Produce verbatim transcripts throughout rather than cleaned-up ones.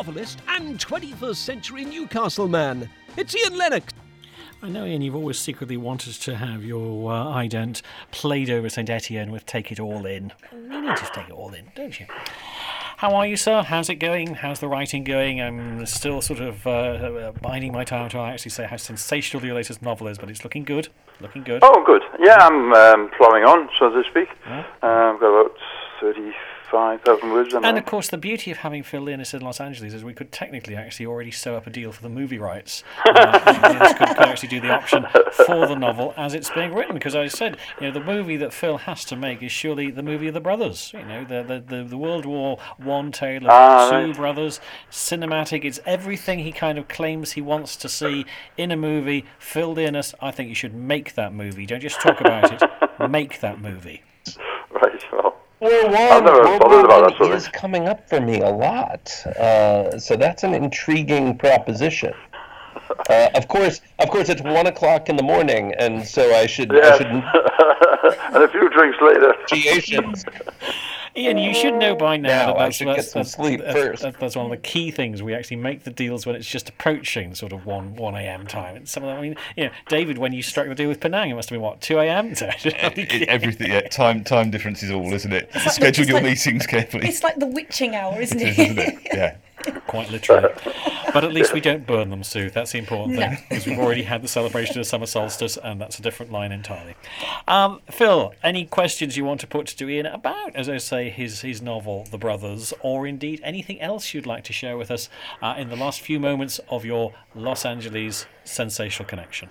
novelist and twenty-first century Newcastle man. It's Ian Lennox. I know, Ian, you've always secretly wanted to have your uh, ident played over Saint Etienne with Take It All In. You need to take it all in, don't you? How are you, sir? How's it going? How's the writing going? I'm still sort of uh, biding my time to actually say how sensational your latest novel is, but it's looking good. Looking good. Oh, good. Yeah, I'm um, ploughing on, so to speak. Yeah. Uh, I've got about thirty-five thousand words on And, it. of course, the beauty of having Phil Leonis in Los Angeles is we could technically actually already sew up a deal for the movie rights. Uh, Leonis could, could actually do the option for the novel as it's being written, because I said, you know, the movie that Phil has to make is surely the movie of the brothers. You know, the the, the, the World War One tale of ah, two right. brothers, cinematic. It's everything he kind of claims he wants to see in a movie. Phil Leonis, I think you should make that movie. Don't just talk about it. Make that movie. Right, well. World War One, World War One is coming up for me a lot, uh, so that's an intriguing proposition. Uh, of course, of course, it's one o'clock in the morning, and so I should. Yes. I should and a few drinks later. Negotiations. Ian, you should know by now, now that I that's, should that's, get some that's, sleep that's, first. That's, that's one of the key things. We actually make the deals when it's just approaching sort of one one a.m. time. And some of them, I mean, you know, David, when you struck the deal with Penang, it must have been what two a.m. it, everything, yeah, time time difference is all, isn't it? Schedule your like, meetings carefully. It's like the witching hour, isn't it? it? Is, isn't it? Yeah. Quite literally. But at least we don't burn them, Sue. That's the important No. thing. Because we've already had the celebration of summer solstice, and that's a different line entirely. Um, Phil, any questions you want to put to Ian about, as I say, his, his novel, The Brothers, or indeed anything else you'd like to share with us uh, in the last few moments of your Los Angeles sensational connection?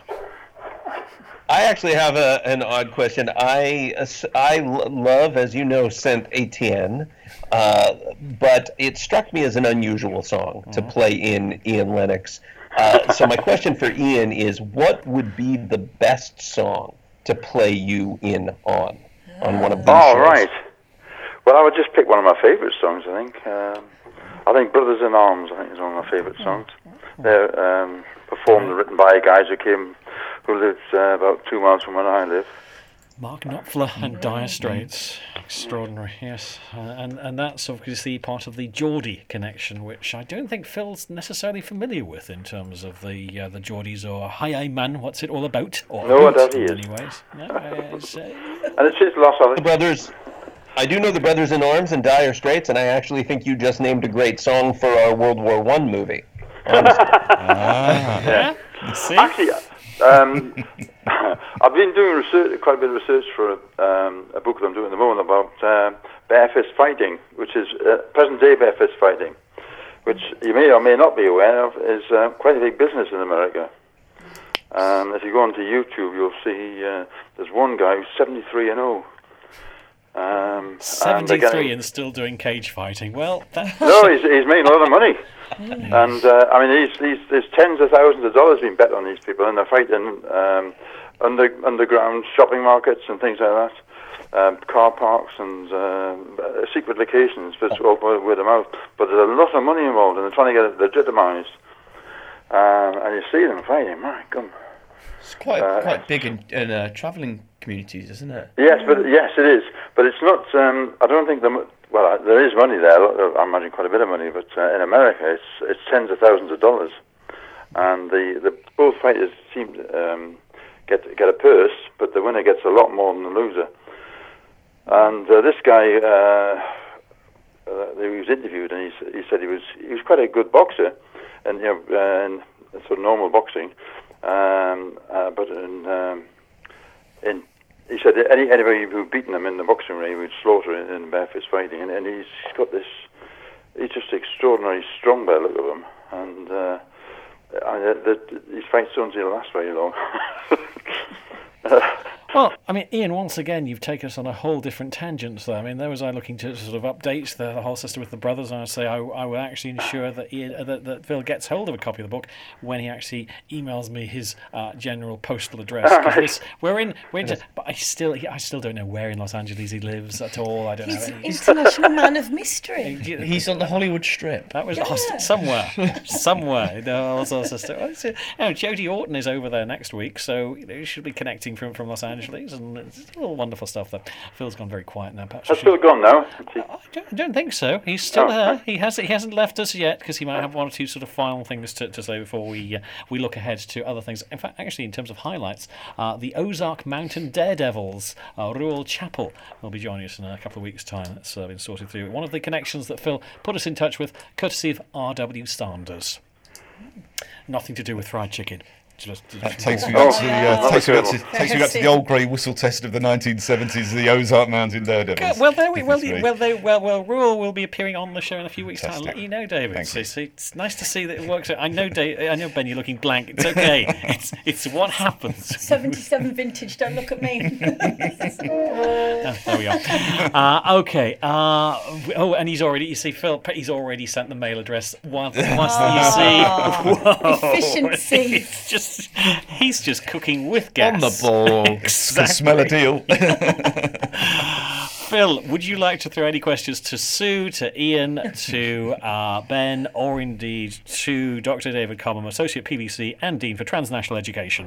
I actually have a, an odd question. I I love, as you know, Saint Etienne, uh, but it struck me as an unusual song mm-hmm. to play in Ian Lennox. Uh, so my question for Ian is, what would be the best song to play you in on, on one of these Oh, shows? right. Well, I would just pick one of my favourite songs, I think. Um, I think Brothers in Arms, I think, is one of my favourite songs. They're um, performed and written by guys who came... who lives uh, about two miles from where I live. Mark Knopfler and Dire Straits. Extraordinary, yes. Uh, and, and that's obviously part of the Geordie connection, which I don't think Phil's necessarily familiar with in terms of the uh, the Geordies or Hi, I Man, what's it all about? Or no, about, it is. In many ways. No, it's, uh, and it's his loss, I think. The Brothers... I do know the Brothers in Arms and Dire Straits, and I actually think you just named a great song for our World War One movie. ah, yeah. See? Actually... Um, I've been doing research, quite a bit of research for um, a book that I'm doing at the moment about uh, bare fist fighting, which is uh, present-day bare fist fighting, which you may or may not be aware of is uh, quite a big business in America. Um, if you go onto YouTube, you'll see uh, there's one guy who's seventy-three and oh. Um, seventy-three and, getting, and still doing cage fighting. Well, that... no, he's, he's making a lot of money. And uh, I mean, these, these, there's tens of thousands of dollars being bet on these people, and they're fighting um, under, underground shopping markets and things like that, um, car parks and uh, secret locations for all word of mouth. But there's a lot of money involved, and they're trying to get it legitimised. Um, and you see them fighting. My God. It's quite uh, quite big in, in uh, travelling communities, isn't it? Yes, but yes, it is. But it's not. Um, I don't think the. Well, there is money there. I imagine quite a bit of money, but uh, in America, it's it's tens of thousands of dollars, and the, the both fighters seem to um, get get a purse, but the winner gets a lot more than the loser. And uh, this guy, uh, uh, he was interviewed, and he he said he was he was quite a good boxer, and you know, uh, in sort of normal boxing, um, uh, but in um, in he said any anybody who beaten him in the boxing ring would slaughter in, in bare fist fighting, and, and he's got this. He's just extraordinarily strong by the look of him, and uh, I, the, the, these fights don't seem to last very long. Well, I mean, Ian, once again, you've taken us on a whole different tangent there. I mean, there was I looking to sort of update the, the whole system with the brothers, and I say I, I will actually ensure that Ian, uh, that, that Phil gets hold of a copy of the book when he actually emails me his uh, general postal address. This, we're in, we're into, but I still, I still don't know where in Los Angeles he lives at all. I don't He's know. an international man of mystery. He's on the Hollywood Strip. That was Yeah. oh, somewhere, somewhere. No, also, also, oh, Jodie Orton is over there next week, so you know, you should be connecting from from Los Angeles. Angeles, and it's all wonderful stuff there. Phil's gone very quiet now. Perhaps Has we Phil should- gone now? Is he- I don't, I don't think so. He's still Oh. there. He has he hasn't left us yet because he might have one or two sort of final things to, to say before we uh, we look ahead to other things. In fact, actually, in terms of highlights, uh, the Ozark Mountain Daredevils, uh, Ruel Chappell, will be joining us in a couple of weeks' time. That's uh, been sorted through. One of the connections that Phil put us in touch with, courtesy of R W Sanders. Nothing to do with fried chicken. Just, just That takes me Oh, back to, yeah. uh, takes me back to, Very takes me back to the old grey whistle test of the nineteen seventies, the Ozark Mountain Daredevils. well, there we, well, Goodness me. well, they, well, well, Ruel will be appearing on the show in a few weeks' time. I'll let Fantastic. you know, David. Thank So, you. so it's nice to see that it works out. I know, Dave, I know, Ben, you're looking blank. It's okay. it's it's what happens. seventy-seven vintage, don't look at me. Oh, there we are. Uh, okay. Uh, oh, and he's already. You see, Phil. He's already sent the mail address. Once, once you see, whoa, Efficiency. He's just he's just cooking with gas. On the ball. Can smell a deal. Phil, would you like to throw any questions to Sue, to Ian, to uh, Ben, or indeed to Doctor David Cobham, Associate P V C and Dean for Transnational Education?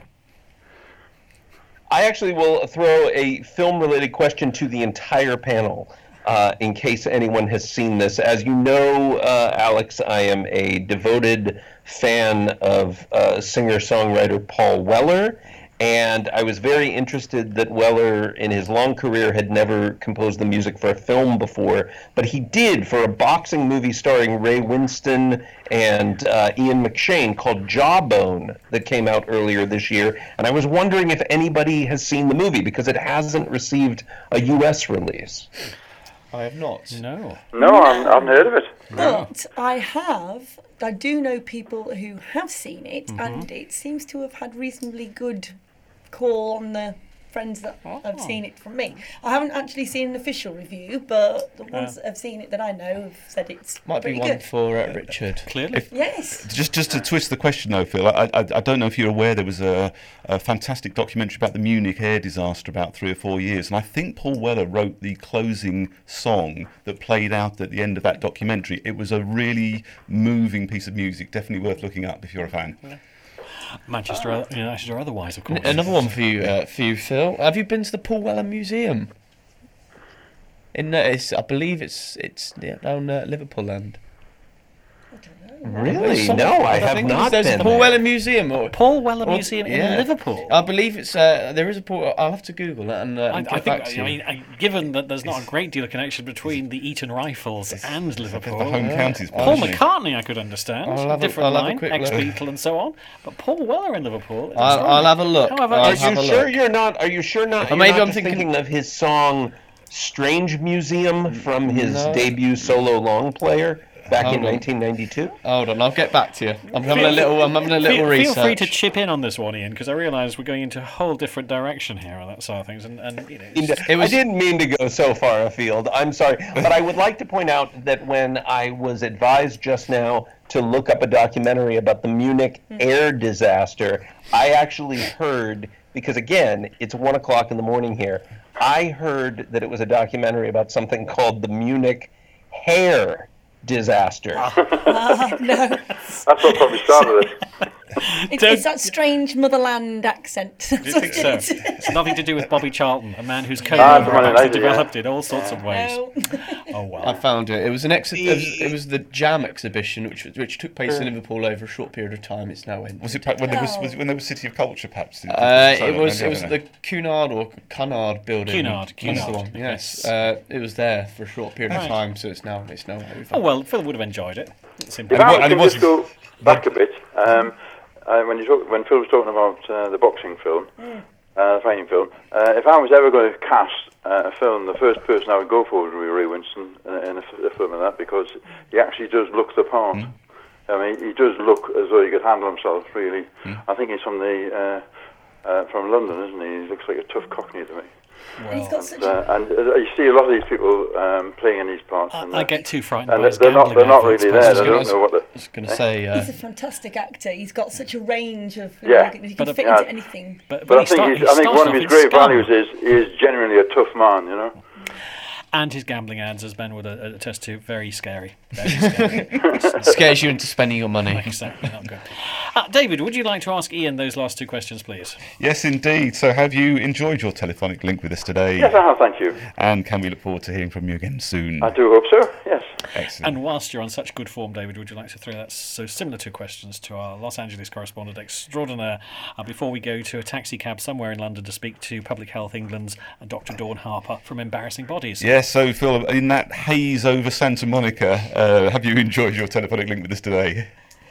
I actually will throw a film-related question to the entire panel, uh, in case anyone has seen this. As you know, uh, Alex, I am a devoted fan of uh, singer-songwriter Paul Weller, and I was very interested that Weller, in his long career, had never composed the music for a film before, but he did for a boxing movie starring Ray Winston and uh, Ian McShane called Jawbone that came out earlier this year, and I was wondering if anybody has seen the movie, because it hasn't received a U S release. I have not. No. No, I haven't- I haven't heard of it. But I have, I do know people who have seen it, Mm-hmm. and it seems to have had reasonably good call on the friends that Oh. have seen it from me. I haven't actually seen an official review, but the ones that have seen it that I know have said it's Might be pretty one good. for uh, Richard. Clearly. Yes. Just, just to twist the question, though, Phil, I, I, I don't know if you're aware there was a, a fantastic documentary about the Munich air disaster about three or four years, and I think Paul Weller wrote the closing song that played out at the end of that documentary. It was a really moving piece of music, definitely worth looking up if you're a fan. Manchester, United or otherwise, of course. Another one for you, uh, for you, Phil. Have you been to the Paul Weller Museum? In uh, it's, I believe it's it's yeah, down uh, Liverpool Land. Really? No, I have think not there's been a Paul there. Weller Museum. Or, Paul Weller or- Museum in yeah. Liverpool. I believe it's uh, there is a Paul. I'll have to Google it and, uh, I, and I get think, back to I you. mean, I, given that there's not a great deal of connection between the Eton Rifles and Liverpool. The home counties. Paul partly. McCartney, I could understand. I'll have a- Different I'll have a line, quick look. ex-Beatle and so on. But Paul Weller in Liverpool. is I'll, I'll have a look. However, I'll Are it's- have you a sure look. you're not? Are you sure not? Or You're maybe not I'm just thinking- thinking of his song "Strange Museum" from his No. debut solo long player back Hold in on. nineteen ninety-two. Hold on, I'll get back to you. I'm having a little. I'm having a little Feel, research. feel free to chip in on this one, Ian, because I realise we're going into a whole different direction here on that side of things, and, and you know, it's- It was- I didn't mean to go so far afield. I'm sorry, but I would like to point out that when I was advised just now to look up a documentary about the Munich air disaster, I actually heard, because again, it's one o'clock in the morning here, I heard that it was a documentary about something called the Munich hair disaster. Ah, no, That's what probably started it. it's, Don't- it's that strange motherland accent. do you think so? It's nothing to do with Bobby Charlton, a man whose code Ah, has from Man actually United, yeah. developed in all sorts of ways. No. Oh I well. found it. It was an ex- it, was, it was the Jam exhibition, which was- which took place in Liverpool over a short period of time. It's now ended. Was it back when there was, Oh. was it when there was City of Culture, perhaps? Did- Uh, sorry, it was maybe I it was don't the know. Cunard or Cunard building. Cunard, That's Cunard, the one. Yes, yes. Uh, it was there for a short period Right. of time, so it's now it's now over. Oh well, Phil would have enjoyed it. Simply. If And I what- and it can just wasn't- go back a bit, um, uh, when you talk, when Phil was talking about uh, the boxing film, uh, the fighting film, uh, if I was ever going to cast uh, a film, the first person I would go for would be Ray Winston uh, in a, f- a film like that, because he actually does look the part. I mean, he does look as though he could handle himself, really. I think he's from the uh, uh, from London, isn't he? He looks like a tough Cockney to me. And he's got such Uh, a, and uh, you see a lot of these people um, playing in these parts, and, I, uh, I get too frightened and by his they're not gambling they're not efforts, really but there. it's They just- don't know what the I was going to say. Uh, he's a fantastic actor. He's got such a range of. You Yeah. know, he can But, fit uh, into anything. But, But I he start- think he's, he I think started one of off his in great Scum. values is he is genuinely a tough man, you know. And his gambling ads, as Ben would uh, attest to, very scary. Very scary. Scares you into spending your money. Exactly, not good. Uh, David, would you like to ask Ian those last two questions, please? Yes, indeed. So have you enjoyed your telephonic link with us today? Yes, I have, thank you. And can we look forward to hearing from you again soon? I do hope so, yes. Excellent. And whilst you're on such good form, David, would you like to throw that so similar two questions to our Los Angeles correspondent extraordinaire uh, before we go to a taxi cab somewhere in London to speak to Public Health England's uh, Doctor Dawn Harper from Embarrassing Bodies? Yes, so Phil, in that haze over Santa Monica, uh, have you enjoyed your telephonic link with us today?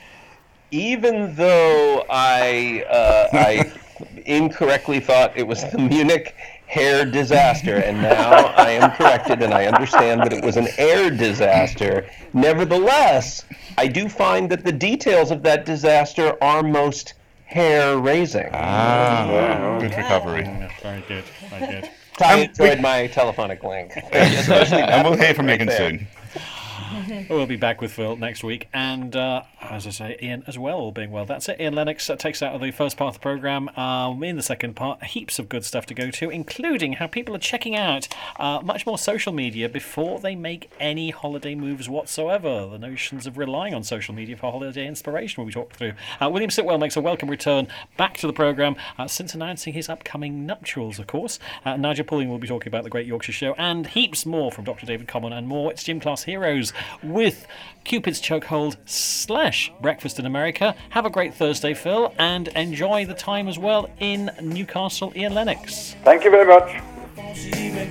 Even though I uh, I incorrectly thought it was the Munich hair disaster, and now I am corrected and I understand that it was an air disaster. Nevertheless, I do find that the details of that disaster are most hair-raising. Ah, wow. Good recovery. Yeah, very good, very good. I enjoyed my telephonic link. And we'll hear from you again soon. We'll be back with Phil next week, and uh, as I say, Ian as well, all being well. That's it. Ian Lennox uh, takes out of the first part of the programme. Um, in the second part, heaps of good stuff to go to, including how people are checking out uh, much more social media before they make any holiday moves whatsoever. The notions of relying on social media for holiday inspiration will be talked through. Uh, William Sitwell makes a welcome return back to the programme uh, since announcing his upcoming nuptials, of course. Uh, Nigel Pulling will be talking about the Great Yorkshire Show and heaps more from Doctor David Common and more. It's Gym Class Heroes with Cupid's Chokehold slash Breakfast in America. Have a great Thursday, Phil, and enjoy the time as well in Newcastle. Ian Lennox. Thank you very much. This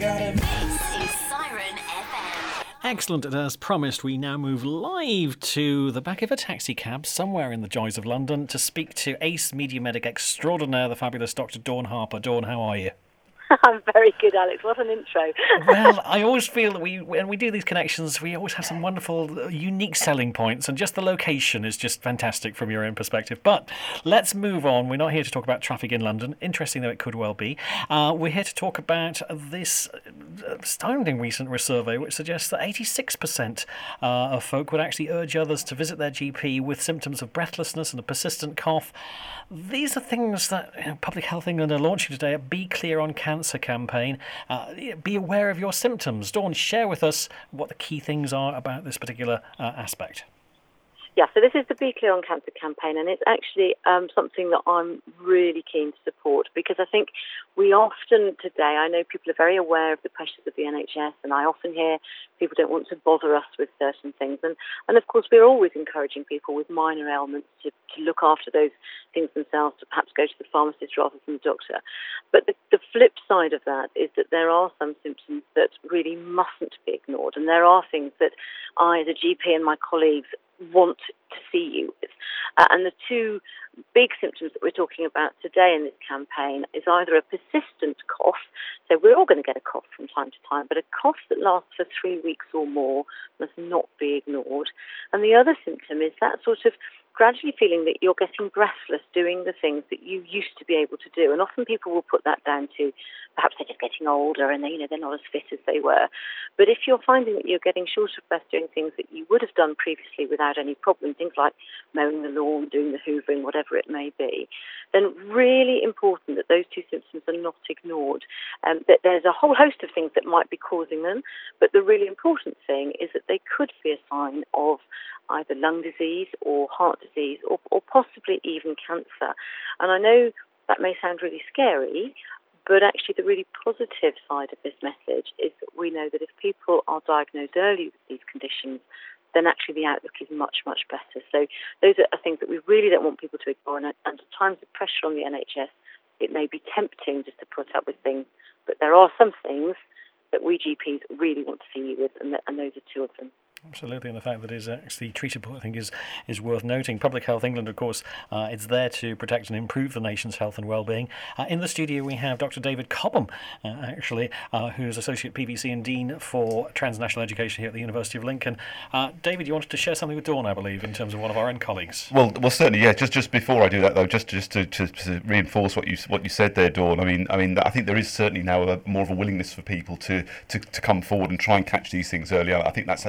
is Siren F M. Excellent, and as promised, we now move live to the back of a taxi cab somewhere in the joys of London to speak to ace media medic extraordinaire, the fabulous Doctor Dawn Harper. Dawn, how are you? I'm very good, Alex. What an intro. Well, I always feel that we, when we do these connections, we always have some wonderful, unique selling points, and just the location is just fantastic from your own perspective. But let's move on. We're not here to talk about traffic in London, interesting though it could well be. Uh, we're here to talk about this astounding recent survey which suggests that eighty-six percent uh, of folk would actually urge others to visit their G P with symptoms of breathlessness and a persistent cough. These are things that you know, Public Health England are launching today at Be Clear on Cancer campaign. Uh, be aware of your symptoms. Dawn, share with us what the key things are about this particular uh, aspect. Yeah, so this is the Be Clear on Cancer campaign, and it's actually um, something that I'm really keen to support because I think we often today, I know people are very aware of the pressures of the N H S, and I often hear people don't want to bother us with certain things. And, and of course, we're always encouraging people with minor ailments to, to look after those things themselves, to perhaps go to the pharmacist rather than the doctor. But the, the flip side of that is that there are some symptoms that really mustn't be ignored, and there are things that I, as a G P, and my colleagues want to see you with. Uh, and the two big symptoms that we're talking about today in this campaign is either a persistent cough, so we're all going to get a cough from time to time, but a cough that lasts for three weeks or more must not be ignored. And the other symptom is that sort of gradually feeling that you're getting breathless doing the things that you used to be able to do. And often people will put that down to perhaps they're just getting older and they, you know, they're not as fit as they were. But if you're finding that you're getting short of breath doing things that you would have done previously without any problem, things like mowing the lawn, doing the hoovering, whatever it may be, then really important that those two symptoms are not ignored. Um, that there's a whole host of things that might be causing them, but the really important thing is that they could be a sign of either lung disease or heart disease or, or possibly even cancer. And I know that may sound really scary, but actually the really positive side of this message is that we know that if people are diagnosed early with these conditions, then actually the outlook is much, much better. So those are things that we really don't want people to ignore. And under times of pressure on the N H S, it may be tempting just to put up with things, but there are some things that we G Ps really want to see you with, and, and those are two of them. Absolutely, and the fact that it is actually treatable, I think, is is worth noting. Public Health England, of course, uh, it's there to protect and improve the nation's health and well-being. Uh, in the studio, we have Doctor David Cobham, uh, actually, uh, who's Associate P V C and Dean for Transnational Education here at the University of Lincoln. Uh, David, you wanted to share something with Dawn, I believe, in terms of one of our own colleagues. Well, well, certainly, yeah. Just just before I do that, though, just just to, to, to reinforce what you what you said there, Dawn. I mean, I mean, I think there is certainly now a, more of a willingness for people to, to, to come forward and try and catch these things earlier. I think that's that's one of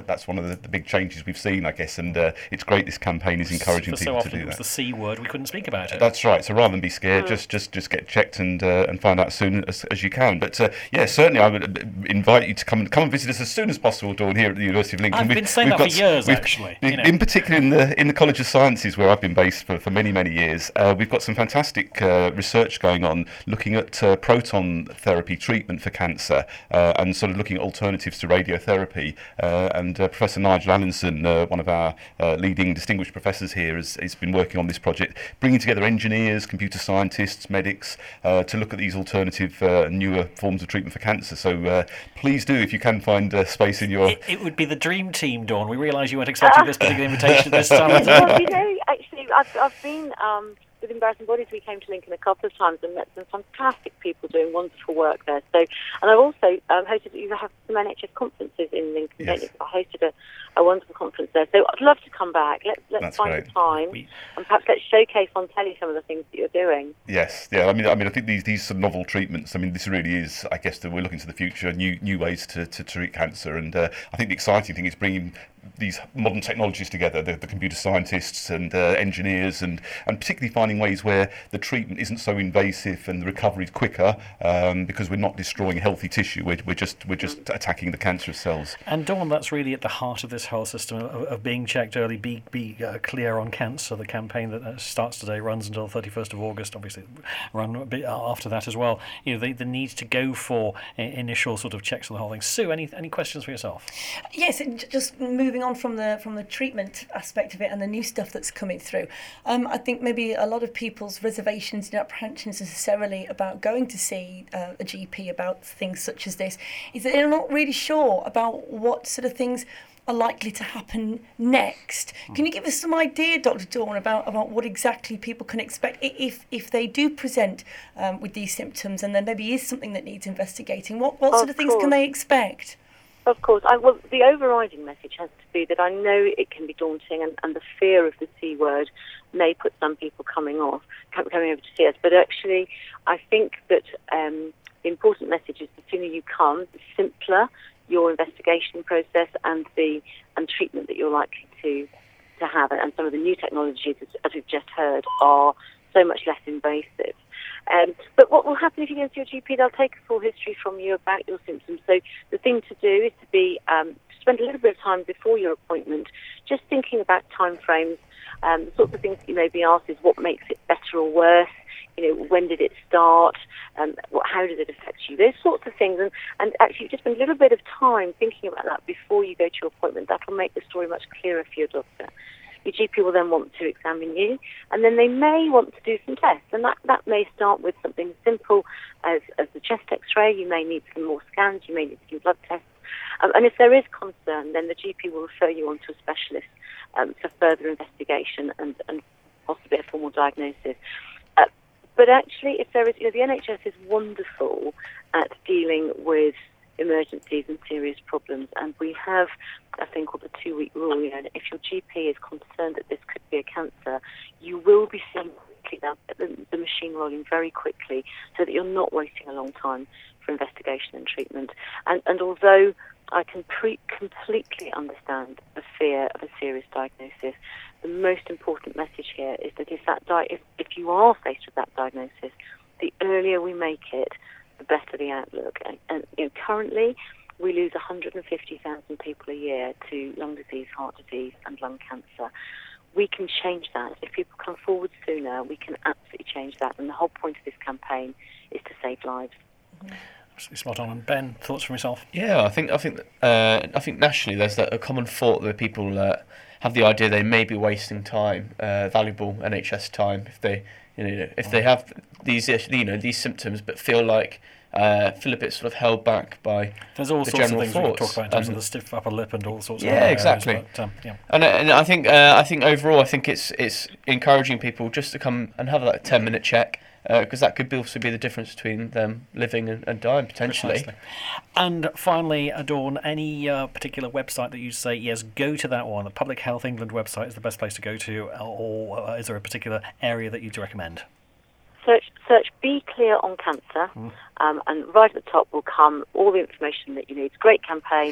of the, the big changes we've seen, I guess, and uh, it's great this campaign is encouraging For so people often to do it was that. the C word, we couldn't speak about it. That's right. So rather than be scared, just just just get checked and uh, and find out as soon as, as you can. But uh, yeah, certainly I would uh, invite you to come and come and visit us as soon as possible, Dawn, here at the University of Lincoln. I've We've- been saying we've that for got- years, we've- actually, In, you know. in particular, in the in the College of Sciences, where I've been based for, for many many years, uh, we've got some fantastic uh, research going on, looking at uh, proton therapy treatment for cancer, uh, and sort of looking at alternatives to radiotherapy. Uh, and uh, Professor Nigel Allinson, uh, one of our uh, leading distinguished professors here, has, has been working on this project, bringing together engineers, computer scientists, medics, uh, to look at these alternative, uh, newer forms of treatment for cancer. So uh, please do, if you can find uh, space in your... It, it would be the dream team, Dawn. We realise you weren't expecting this particular invitation this time. Well, you know, actually, I've, I've been um, with Embarrassing Bodies. We came to Lincoln a couple of times and met some fantastic people doing wonderful work there. So, and I've also um, hosted. You have some N H S conferences in Lincoln. Yes. Don't you? I hosted a, a wonderful conference there. So I'd love to come back. Let's let's That's find great. a time We- and perhaps let's showcase on telly some of the things that you're doing. Yes, yeah. I mean, I mean, I think these these sort of novel treatments. I mean, this really is. I guess that we're looking to the future, new new ways to, to treat cancer, and uh, I think the exciting thing is bringing these modern technologies together, the, the computer scientists and uh, engineers, and, and particularly finding ways where the treatment isn't so invasive and the recovery is quicker, um, because we're not destroying healthy tissue. We're, we're just we're just attacking the cancerous cells. And Dawn, that's really at the heart of this whole system of, of being checked early, be be uh, clear on cancer. The campaign that uh, starts today runs until the thirty-first of August. Obviously, run a bit after that as well. You know, the, the need to go for i- initial sort of checks on the whole thing. Sue, any any questions for yourself? Yes, and j- just moving on from the from the treatment aspect of it and the new stuff that's coming through, um, I think maybe a lot of people's reservations and apprehensions necessarily about going to see uh, a G P about things such as this is that they're not really sure about what sort of things are likely to happen next. Can you give us some idea, Doctor Dawn, about, about what exactly people can expect i- if if they do present um, with these symptoms and there maybe is something that needs investigating? What what sort Of of things can course. they expect? Of course. I, well, the overriding message has to be that I know it can be daunting, and, and the fear of the C word may put some people coming off, com- coming over to see us. But actually, I think that um, the important message is the sooner you come, the simpler your investigation process and the and treatment that you're likely to to have. And some of the new technologies, as, as we've just heard, are so much less invasive. Um, but what will happen if you go to your G P? They'll take a full history from you about your symptoms. So the thing to do is to be um, spend a little bit of time before your appointment, just thinking about timeframes. Um, the sorts of things that you may be asked is what makes it better or worse. You know, when did it start? Um, what, how did it affect you? Those sorts of things. And, and actually, just spend a little bit of time thinking about that before you go to your appointment. That will make the story much clearer for your doctor. Your G P will then want to examine you, and then they may want to do some tests. And that, that may start with something as simple as, as the chest X-ray. You may need some more scans. You may need some blood tests. Um, and if there is concern, then the G P will refer you on to a specialist um, for further investigation and, and possibly a formal diagnosis. Uh, but actually, if there is, you know, the N H S is wonderful at dealing with emergencies and serious problems, and we have a thing called the two-week rule. You know, if your G P is concerned that this could be a cancer, you will be seeing quickly that the, the machine rolling very quickly, so that you're not waiting a long time for investigation and treatment. And, and although I can pre- completely understand the fear of a serious diagnosis, the most important message here is that if that di- if, if you are faced with that diagnosis, the earlier we make it, the better the outlook. And, and you know, currently, we lose one hundred fifty thousand people a year to lung disease, heart disease, and lung cancer. We can change that. If people come forward sooner, we can absolutely change that. And the whole point of this campaign is to save lives. Absolutely spot on. And Ben, thoughts from yourself? Yeah, I think I think uh, I think nationally there's that, a common thought that people uh, have the idea they may be wasting time, uh, valuable N H S time, if they you know if they have these you know these symptoms, but feel like uh, feel a bit sort of held back by There's all the sorts of general things we could thoughts. talk about in terms And- of the stiff upper lip and all sorts of Yeah, other areas, exactly. but, um, yeah. And, and I think uh, I think overall, I think it's it's encouraging people just to come and have that ten minute check, because that could be also be the difference between them living and, and dying potentially. Precisely. And finally, Dawn, any uh, particular website that you say, yes, go to that one? The Public Health England website is the best place to go to, or uh, is there a particular area that you'd recommend? Search, search Be Clear on Cancer, Mm. um, and right at the top will come all the information that you need. It's a great campaign.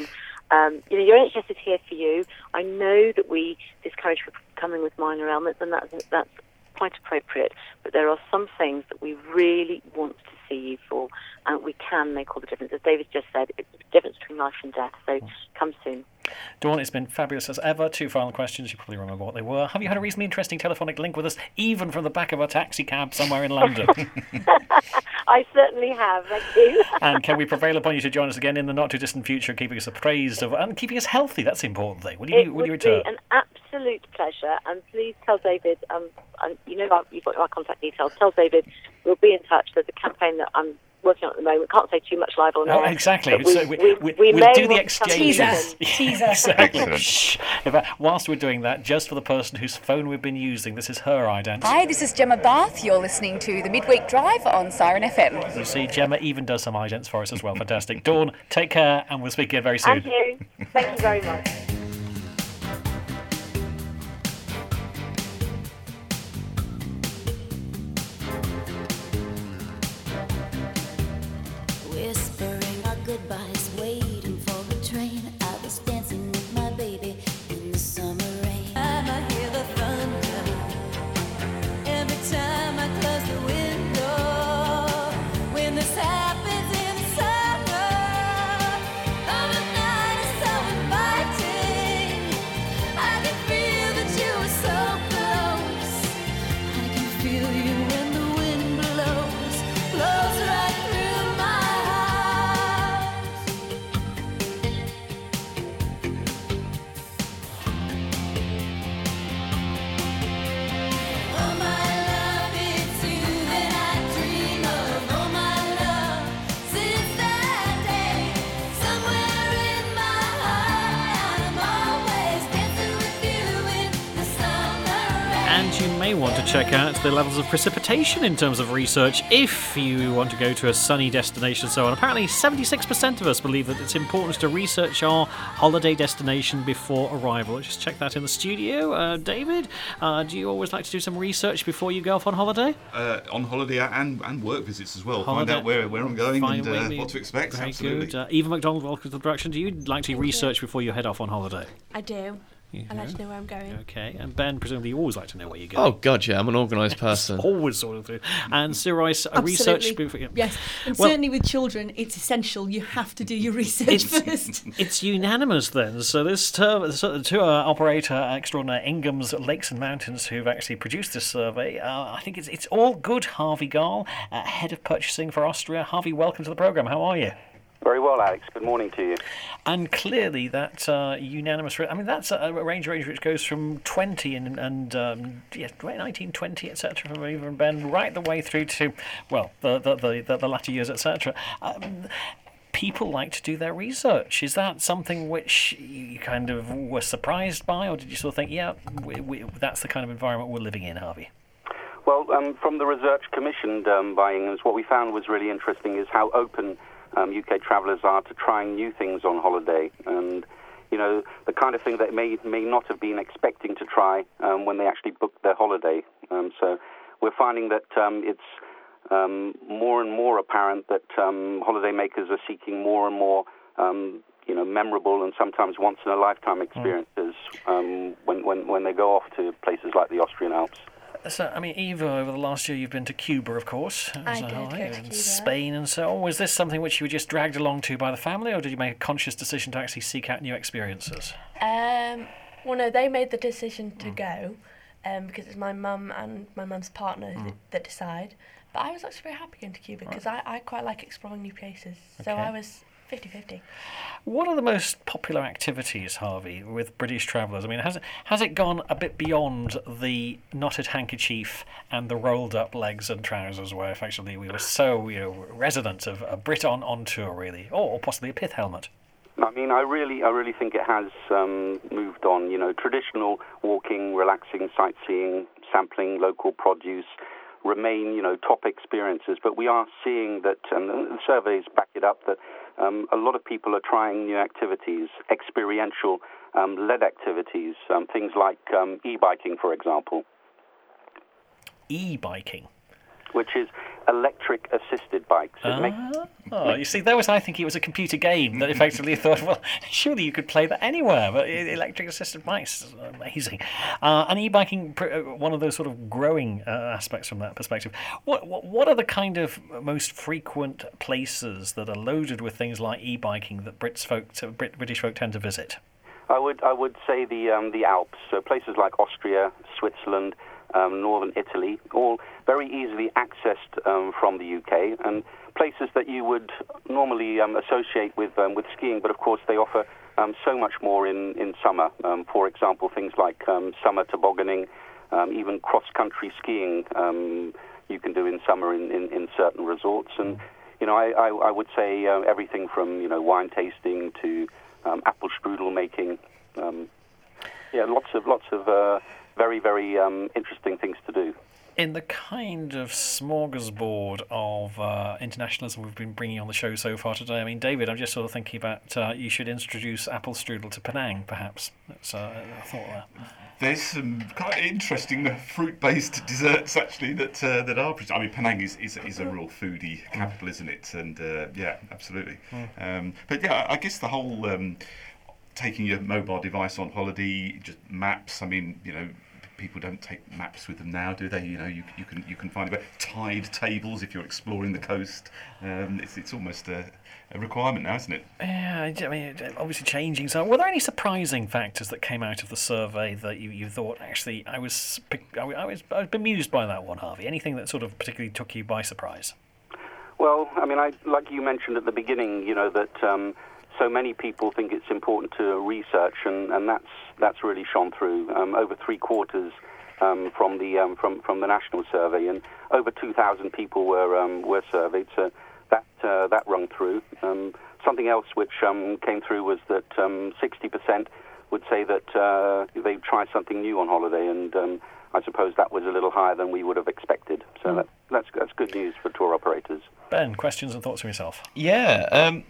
Um, you know, your N H S is here for you. I know that we discourage people coming with minor ailments, and that's that's quite appropriate. But there are some things that we really want to see you for, and we can make all the difference. As David just said, it's the difference between life and death. So come soon. Dawn, it's been fabulous as ever. Two final questions. You probably remember what they were. Have you had a reasonably interesting telephonic link with us, even from the back of a taxi cab somewhere in London? I certainly have, thank you. And can we prevail upon you to join us again in the not-too-distant future, keeping us appraised of and keeping us healthy? That's the important thing. Will you, It will would you return? be an absolute pleasure, and please tell David, um, and you know our- you've got our contact details, tell David we'll be in touch. There's a campaign that I'm working on at the moment. Can't say too much live on Oh, air. exactly. but We, So we- we, we- we we'll may do the want some exchange. reason. Teaser. Exactly. Excellent. Shh. In fact, whilst we're doing that, just for the person whose phone we've been using, this is her identity. Hi, this is Gemma Bath. You're listening to the Midweek Drive on Siren F M. You see, Gemma even does some idents for us as well. Fantastic. Dawn, take care, and we'll speak again very soon. And you. Thank you very much. Whispering our goodbyes, waiting for a train. I was dancing with my baby in the summer rain. I hear the thunder every time I close the window. When this happens in the summer, oh, the night is so inviting. I can feel that you are so close. I can feel you when the wind blows, blows right through my oh my love, it's you that I dream of. Oh my love, since that day, somewhere in my heart, I'm always dancing with you in the summer rain. And you may want to check out the levels of precipitation in terms of research if you want to go to a sunny destination and so on. Apparently, seventy-six percent of us believe that it's important to research our holiday destination before arrival. Let's just check that in the studio. Uh, David, uh, do you always like to do some research before you go off on holiday? Uh, on holiday and, and work visits as well. Holiday- Find out where, where I'm going Find and where uh, we- what to expect. Very Absolutely. good. Uh, Eva McDonald, welcome to the production. Do you like to research before you head off on holiday? I do. I like to know where I'm going. Okay. And Ben, presumably you always like to know where you go. Oh, God, yeah, I'm an organised person. Always sort of. And Sue Rice, a research Absolutely. before. Yeah. Yes, and Well- certainly with children, it's essential. You have to do your research It's, first. it's unanimous then. So this tour, so the tour operator extraordinaire Ingham's Lakes and Mountains, who've actually produced this survey, uh, I think it's it's all good. Harvey Gall, uh, head of purchasing for Austria. Harvey, welcome to the programme. How are you? Very well, Alex. Good morning to you. And clearly that uh, unanimous, I mean, that's a, a range range which goes from twenty and, and um, yeah, nineteen, twenty, et cetera, from Eva and Ben, right the way through to, well, the the, the, the, the latter years, et cetera. Um, people like to do their research. Is that something which you kind of were surprised by, or did you sort of think, yeah, we, we, that's the kind of environment we're living in, Harvey? Well, um, from the research commissioned um, by Ingham's, what we found was really interesting is how open um, U K travellers are to trying new things on holiday, and you know the kind of thing that may may not have been expecting to try um, when they actually booked their holiday. Um, so we're finding that um, it's um, more and more apparent that um, holidaymakers are seeking more and more um, you know memorable and sometimes once in a lifetime experiences um, when, when when they go off to places like the Austrian Alps. So, I mean, Eva, over the last year you've been to Cuba, of course. I so, did go to and Cuba. Spain and so on. Was this something which you were just dragged along to by the family, or did you make a conscious decision to actually seek out new experiences? Um, well, no, they made the decision to go um, because it's my mum and my mum's partner Mm. that, that decide. But I was actually very happy going to Cuba because I, I quite like exploring new places. So Okay. I was fifty-fifty. What are the most popular activities, Harvey, with British travellers? I mean, has it, has it gone a bit beyond the knotted handkerchief and the rolled-up legs and trousers, where effectively we were so, you know, resident of a Brit on, on tour, really, or possibly a pith helmet? I mean, I really, I really think it has um, moved on. You know, traditional walking, relaxing, sightseeing, sampling local produce remain, you know, top experiences. But we are seeing that, and the surveys back it up, that um, a lot of people are trying new activities, experiential um, led activities, um, things like um, e-biking, for example. E-biking? Which is electric-assisted bikes. It Ah, makes, oh, you see, there was, I think it was a computer game that effectively thought, well, surely you could play that anywhere, but e- electric assisted bikes is amazing. Uh, and e-biking, pr- uh, one of those sort of growing uh, aspects from that perspective. What, what what are the kind of most frequent places that are loaded with things like e-biking that Brits folk, to, Brit, British folk tend to visit? I would I would say the um, the Alps, so places like Austria, Switzerland, um, northern Italy, all very easily accessed um, from the U K, and places that you would normally um, associate with um, with skiing, but of course they offer um, so much more in in summer. Um, for example, things like um, summer tobogganing, um, even cross-country skiing. Um, you can do in summer in, in, in certain resorts, and you know I, I, I would say uh, everything from you know wine tasting to Um, apple strudel making, um, yeah, lots of lots of uh, very very um, interesting things to do. In the kind of smorgasbord of uh, internationalism we've been bringing on the show so far today, I mean, David, I'm just sort of thinking about uh, you should introduce apple strudel to Penang, perhaps. That's uh, a thought there. There's some quite interesting fruit-based desserts actually that uh, that are. I mean, Penang is, is is a real foodie capital, isn't it? And uh, yeah, absolutely. Mm. Um, but yeah, I guess the whole um, taking your mobile device on holiday, just maps. I mean, you know, people don't take maps with them now, do they? You know, you you can you can find about tide tables if you're exploring the coast. Um, it's it's almost a, a requirement now, isn't it? Yeah, I mean, obviously changing. So, were there any surprising factors that came out of the survey that you, you thought actually I was I was I was bemused by that one, Harvey? Anything that sort of particularly took you by surprise? Well, I mean, I like you mentioned at the beginning, you know, that um, so many people think it's important to research, and, and that's that's really shone through. Um, over three quarters um, from the um, from from the national survey, and over two thousand people were um, were surveyed. So that uh, that rung through. Um, something else which um, came through was that um, sixty percent would say that uh, they'd try something new on holiday, and um, I suppose that was a little higher than we would have expected. So mm. that, that's that's good news for tour operators. Ben, questions and thoughts from yourself? Yeah. Um,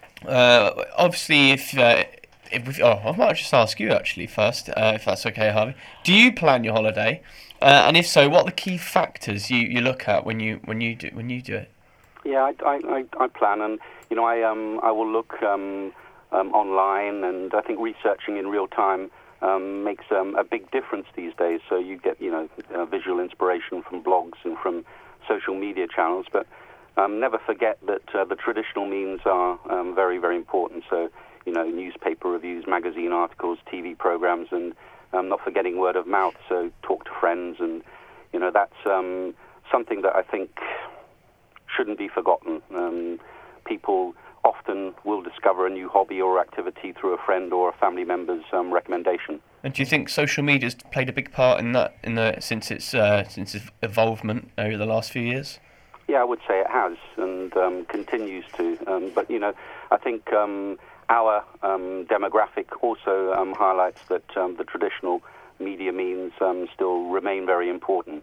uh, obviously, if uh, if we, oh, I might just ask you actually first, uh, if that's okay, Harvey. Do you plan your holiday? Uh, and if so, what are the key factors you, you look at when you when you do when you do it? Yeah, I, I, I, I plan, and you know, I um I will look um, um online, and I think researching in real time um, makes um, a big difference these days. So you get you know uh, visual inspiration from blogs and from social media channels, but um, never forget that uh, the traditional means are um, very very important. So you know, newspaper reviews, magazine articles, T V programs, and um, not forgetting word of mouth. So talk to friends, and you know that's um, something that I think shouldn't be forgotten. Um, people often will discover a new hobby or activity through a friend or a family member's um, recommendation. And do you think social media's played a big part in that, in the since its uh, since its evolvement over the last few years? Yeah, I would say it has, and um, continues to. Um, but you know, I think um, our um, demographic also um, highlights that um, the traditional media means um, still remain very important.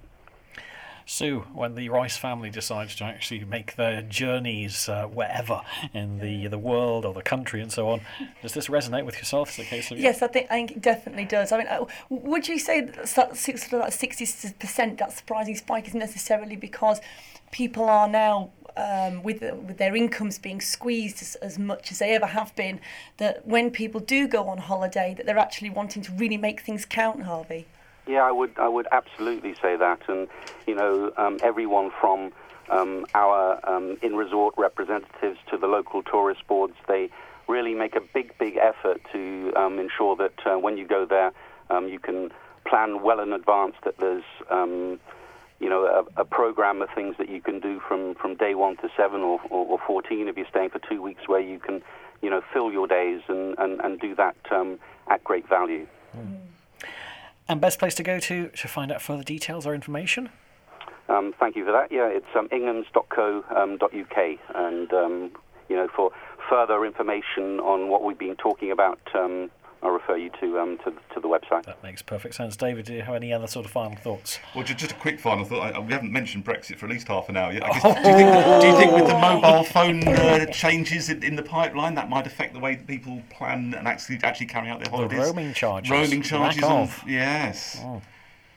Sue, when the Rice family decides to actually make their journeys uh, wherever in the the world or the country and so on, does this resonate with yourself? Is it a case of yes, I think I think it definitely does. I mean, uh, would you say that sort of like sixty percent, that surprising spike, is necessarily because people are now um, with with their incomes being squeezed as, as much as they ever have been, that when people do go on holiday, that they're actually wanting to really make things count, Harvey? Yeah, I would I would absolutely say that. And, you know, um, everyone from um, our um, in-resort representatives to the local tourist boards, they really make a big, big effort to um, ensure that uh, when you go there, um, you can plan well in advance, that there's, um, you know, a, a program of things that you can do from, from day one to seven or, or, or fourteen if you're staying for two weeks, where you can, you know, fill your days and, and, and do that um, at great value. Mm. And best place to go to to find out further details or information? Um, thank you for that. Yeah, it's um, inghams dot co dot U K, and um, you know, for further information on what we've been talking about, um, I'll refer you to um, to, to the website. That makes perfect sense. David, do you have any other sort of final thoughts? Well, just, just a quick final thought. I, we haven't mentioned Brexit for at least half an hour yet. I guess, oh. do, you think, do you think with the mobile phone uh, changes in, in the pipeline, that might affect the way that people plan and actually actually carry out their holidays? The roaming charges. Roaming charges. Back on, off. Yes. Oh.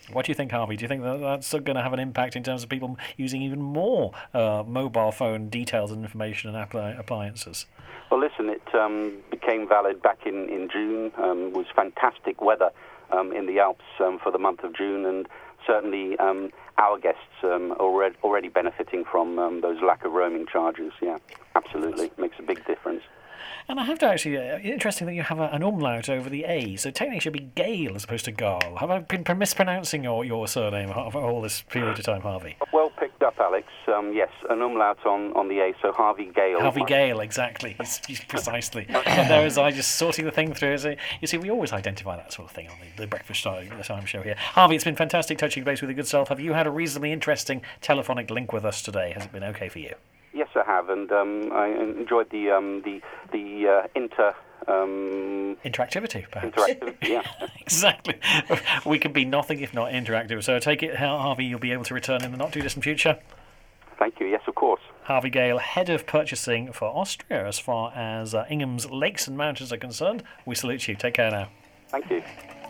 What do you think, Harvey? Do you think that that's going to have an impact in terms of people using even more uh, mobile phone details and information and appli- appliances? Well, listen, it um, became valid back in, in June. Um, was fantastic weather um, in the Alps um, for the month of June, and certainly um, our guests um, are already, already benefiting from um, those lack of roaming charges. Yeah, absolutely. Makes a big difference. And I have to actually, uh, interesting that you have a, an umlaut over the A, so technically it should be Gale as opposed to Gale. Have I been mispronouncing your, your surname for all this period of time, Harvey? Well picked up, Alex. Um, yes, an umlaut on, on the A, so Harvey Gale. Harvey Gale, exactly. He's, he's precisely. And there was I just sorting the thing through. So, you see, we always identify that sort of thing on the, the Breakfast Time, the time show here. Harvey, it's been fantastic touching base with your good self. Have you had a reasonably interesting telephonic link with us today? Has it been okay for you? Yes, I have, and um, I enjoyed the um, the the uh, inter um, interactivity, perhaps. Interactivity, yeah, exactly. We could be nothing if not interactive. So I take it, Harvey, you'll be able to return in the not too distant future. Thank you. Yes, of course. Harvey Gale, head of purchasing for Austria, as far as uh, Ingham's lakes and mountains are concerned. We salute you. Take care now. Thank you.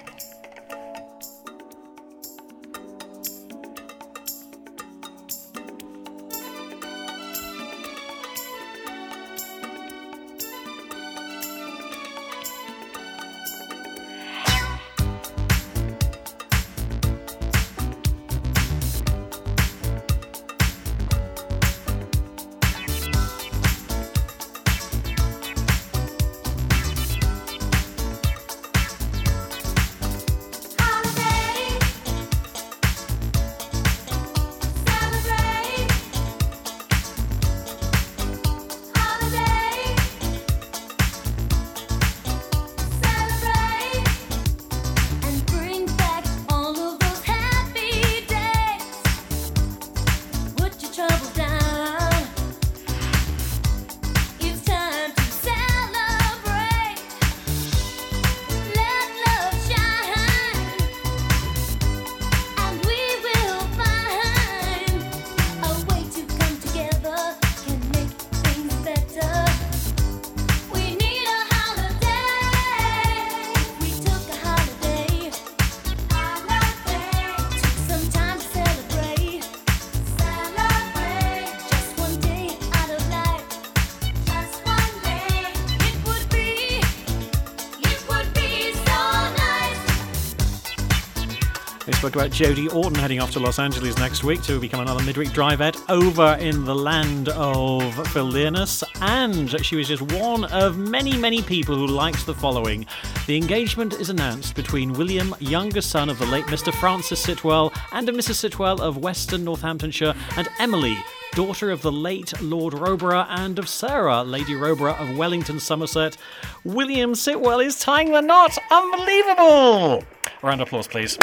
We spoke about Jodie Orton heading off to Los Angeles next week to become another midweek drivette over in the land of Phil Learnus, and she was just one of many, many people who liked the following. The engagement is announced between William, younger son of the late Mister Francis Sitwell, and a Missus Sitwell of Western Northamptonshire, and Emily, daughter of the late Lord Roborough and of Sarah, Lady Roborough of Wellington, Somerset. William Sitwell is tying the knot. Unbelievable! A round of applause, please.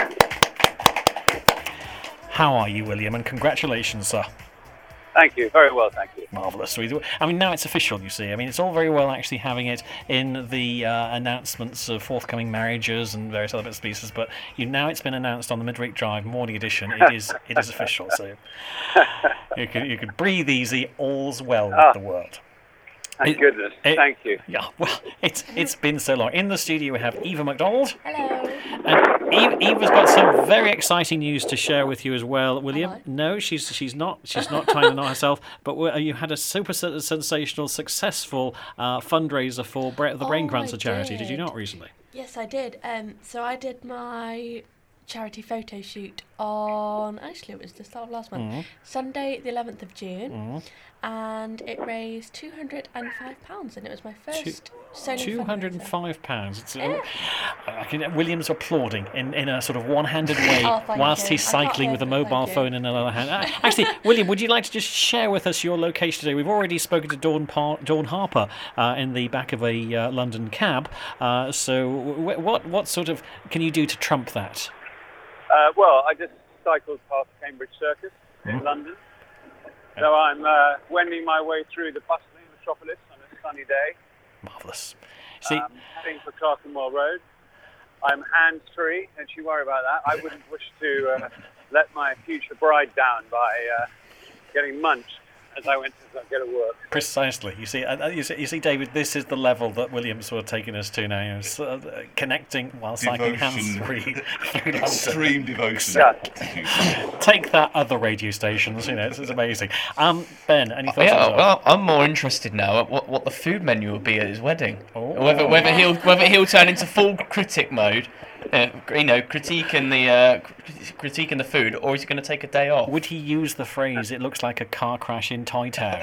How are you, William? And congratulations, sir. Thank you. Very well, thank you. Marvellous. I mean, now it's official, you see. I mean, it's all very well actually having it in the uh, announcements of forthcoming marriages and various other bits and pieces, but you now it's been announced on the Midweek Drive morning edition. It is it is official, so you can you can breathe easy. All's well with oh, the world. Thank it, goodness. It, thank you. Yeah, well, it's it's been so long. In the studio we have Eva MacDonald. Hello. And Eva, Eva's got some very exciting news to share with you as well, William. Hello. No, she's she's not she's not tying the knot herself, but you had a super sensational, successful uh, fundraiser for Bra- the Brain Oh, Cancer I Charity. Did you did. not recently? Yes, I did. Um, so I did my charity photo shoot on, actually it was the start of last month, Mhm. Sunday the eleventh of June, Mhm. and it raised two hundred five pounds, and it was my first solo Two hundred fundraiser. and five pounds. It's, Yeah. I can, William's applauding in, in a sort of one-handed way Oh, thank whilst you. he's I can't cycling with a wait, mobile thank you. phone in another hand. Uh, Actually, William, would you like to just share with us your location today? We've already spoken to Dawn, Par- Dawn Harper uh, in the back of a uh, London cab. Uh, so, w- what what sort of can you do to trump that? Uh, well, I just cycled past Cambridge Circus in Mhm. London. So I'm uh, wending my way through the bustling metropolis on a sunny day. Marvellous. See, Um, heading for Clerkenwell Road. I'm hands-free, don't you worry about that. I wouldn't wish to uh, let my future bride down by uh, getting munched as I went to get to work. Precisely. You see, uh, you see, you see, David. This is the level that William's sort of taking us to now. Is, uh, connecting while cycling hands-free. Extreme devotion. Take that, other radio stations. You know, it's, it's amazing. Um, Ben, any thoughts? Yeah, on that? well, I'm more interested now at what, what the food menu will be at his wedding. Oh. Whether whether he'll whether he'll turn into full critic mode, uh, you know, critiquing the uh, critiquing the food, or is he going to take a day off? Would he use the phrase, "It looks like a car crash in Toy Town"?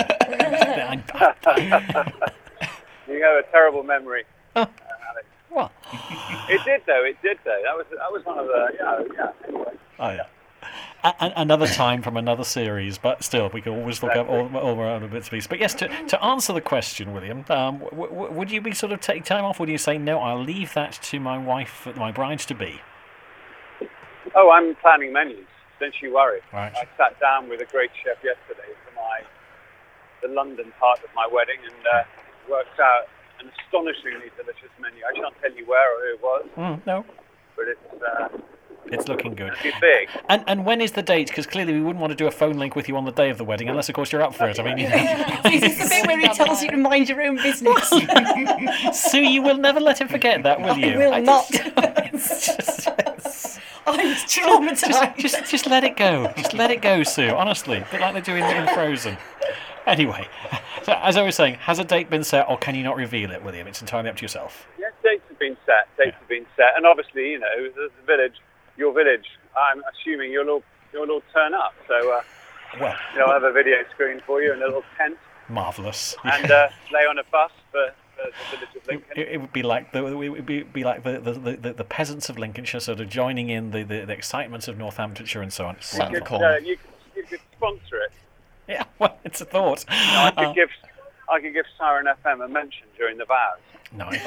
You have a terrible memory, uh, uh, Alex. What? It did though. It did though. That was that was one of the yeah yeah. Anyway. Oh yeah. A- another time from another series, but still, we can always look Exactly. up all, all around a bits and pieces. But yes, to, to answer the question, William, um, w- w- would you be sort of taking time off? Would you say, no, I'll leave that to my wife, my brides-to-be? Oh, I'm planning menus. Don't you worry. Right. I sat down with a great chef yesterday for my the London part of my wedding and uh, worked out an astonishingly delicious menu. I shan't tell you where or who it was, Mm, no, but it's uh, it's looking good. pretty big. And and when is the date? Because clearly we wouldn't want to do a phone link with you on the day of the wedding, unless, of course, you're up for it. I mean, you know. Is this the bit where he tells you to mind your own business? Sue, you will never let him forget that, will you? I will I not. just- I'm traumatised. Just, just, just let it go. Just let it go, Sue. Honestly, a bit like they do in, in Frozen. Anyway, so as I was saying, has a date been set, or can you not reveal it, William? It's entirely up to yourself. Yes, dates have been set. Dates have been set, and obviously, you know, the the village, your village. I'm assuming you'll all you'll all turn up. So, uh, Well, they'll have a video screen for you and a little tent, marvellous. and uh, lay on a bus for, for the village of Lincoln. It, it would be like the it would be, be like the, the, the, the peasants of Lincolnshire sort of joining in the, the, the excitements of Northamptonshire and so on. You could, uh, you, could, you could sponsor it. Yeah, well, it's a thought. You know, I could Uh, give I could give Siren F M a mention during the vows. Nice.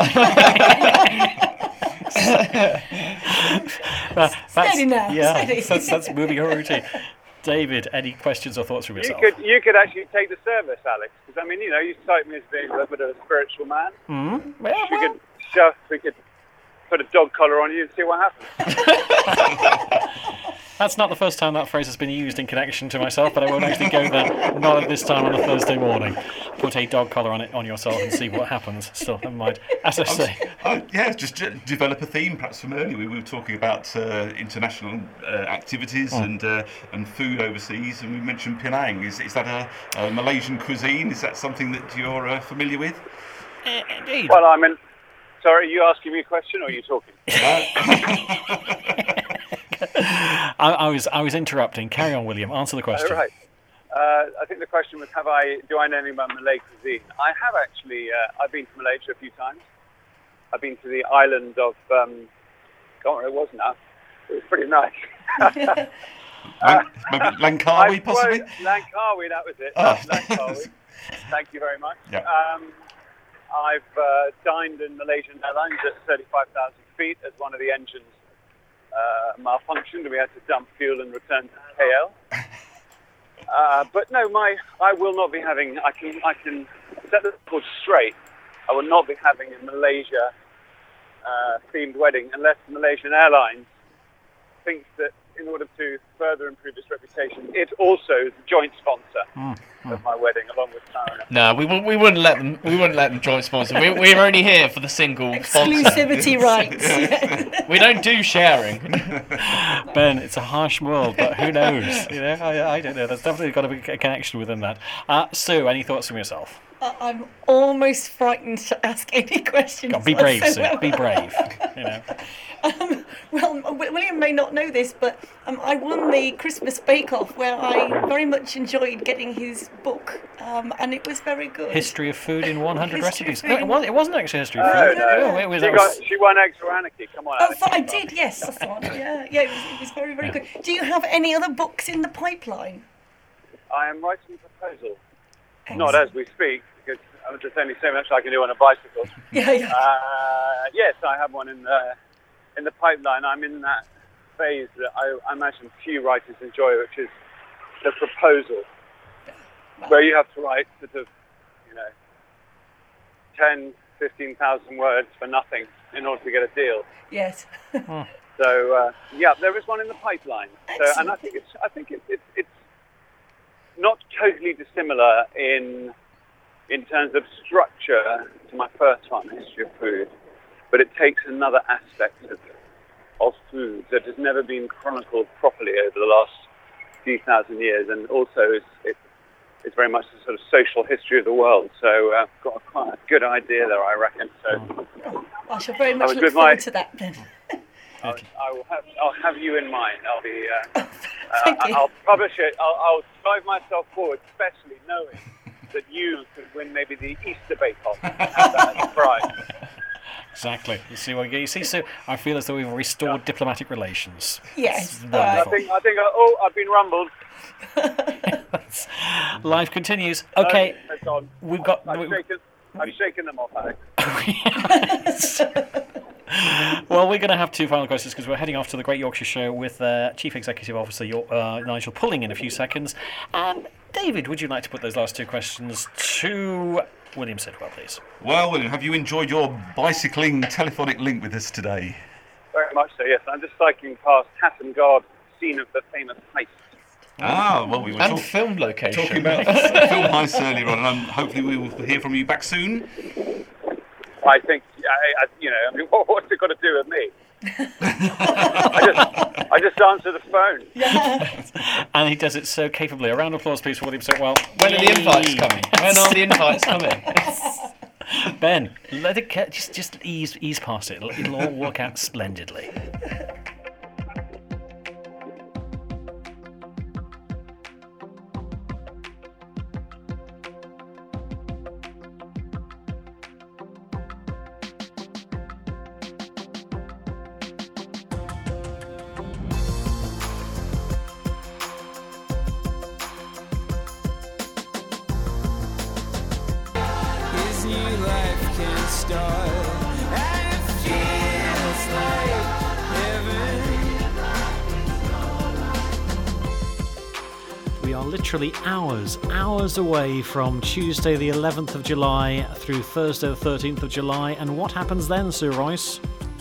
That- that's, Steady now, yeah, steady. that's, that's moving your routine. David, any questions or thoughts from You yourself? could you could actually take the service, Alex, because I mean, you know, you cite me as being a little bit of a spiritual man. Mm? we could shove, we could put a dog collar on you and see what happens. That's not the first time that phrase has been used in connection to myself, but I won't actually go there. Not at this time on a Thursday morning. Put a dog collar on it on yourself and see what happens. Still, never mind. As I say, Oh, yeah, just de- develop a theme. Perhaps from earlier we were talking about uh, international uh, activities Mm. and uh, and food overseas, and we mentioned Penang. Is is that a, a Malaysian cuisine? Is that something that you're uh, familiar with? Indeed. Well, I mean, sorry, are you asking me a question or are you talking? I, I was I was interrupting. Carry on, William. Answer the question. Oh, right. Uh, I think the question was, have I do I know anything about Malay cuisine? I have actually. Uh, I've been to Malaysia a few times. I've been to the island of. Um, God, where it was now. It was pretty nice. Lang- maybe Langkawi, I- possibly? well, Langkawi, that was it. Oh. Langkawi. Thank you very much. Yeah. Um, I've uh, dined in Malaysian Airlines at thirty-five thousand feet as one of the engines uh, malfunctioned and we had to dump fuel and return to K L. Uh, but no, my I will not be having. I can I can set the record straight. I will not be having a Malaysia uh, themed wedding unless Malaysian Airlines thinks that in order to further improve its reputation, it also is a joint sponsor Mm, of my wedding, along with Siren. No, we wou- we wouldn't let them. We wouldn't let them joint sponsor. We we're only here for the single sponsor. Exclusivity rights. We don't do sharing. Ben, it's a harsh world, but who knows? You know, I, I don't know. There's definitely got to be a connection within that. Uh, Sue, any thoughts from yourself? I- I'm almost frightened to ask any questions. Go on, be brave, Sue. whatsoever. Be brave. You know. Um, well, W- William may not know this, but um, I won the Christmas Bake Off where I very much enjoyed getting his book, um, and it was very good. History of food in one hundred History of recipes. food No, in- it, was, it wasn't actually history of No, food. no. Oh, it was, She, that got, was, she won Extra Anarchy. Come on, Oh, Alex. I did, yes, I thought. Yeah, yeah, it was, it was very, very good. Do you have any other books in the pipeline? I am writing a proposal. Not as we speak, because there's only so much I can do on a bicycle. Yeah, yeah. Uh, yes, I have one in the in the pipeline. I'm in that phase that I, I imagine few writers enjoy, which is the proposal, where you have to write sort of, you know, ten, fifteen thousand words for nothing in order to get a deal. Yes. So uh, yeah, there is one in the pipeline. So, and I think it's I think it's it's, it's not totally dissimilar in in terms of structure to my first one, History of Food, but it takes another aspect of, of food that has never been chronicled properly over the last few thousand years, and also it's, it, it's very much the sort of social history of the world. So I've uh, got a quite a good idea there, I reckon. So I shall very much I was look with forward my- to that then. I'll, I will have I'll have you in mind. I'll be uh, Thank uh, you. I'll publish it. I'll, I'll drive myself forward, especially knowing that you could win maybe the Easter Bake Off and have that as a prize. Exactly. You see what you see? So I feel as though we've restored diplomatic relations. Yes. It's I wonderful. think I think uh, oh I've been rumbled. Life continues. Okay, No, it's on. we've got. I've we- shaken I've shaken them off, Alex. Well, we're going to have two final questions because we're heading off to the Great Yorkshire Show with uh, Chief Executive Officer Yor- uh, Nigel Pulling in a few seconds. And David, would you like to put those last two questions to William Sidwell, please? Well, William, have you enjoyed your bicycling telephonic link with us today? Very much so. Yes, I'm just cycling past Hatton Guard, scene of the famous heist. Ah, well, we were And talk- film location. talking about film heists earlier on, and um, hopefully we will hear from you back soon. I think, I, I, you know, I mean, what, what's it got to do with me? I just, I just answer the phone. And he does it so capably. A round of applause, please, for William Sidwell. When are the invites coming? When are the invites coming? Ben, let it ca- just just ease ease past it. It'll, it'll all work out splendidly. His new life can start, and it feels like heaven. We are literally hours, hours away from Tuesday the eleventh of July through Thursday the thirteenth of July. And what happens then, Sue Royce?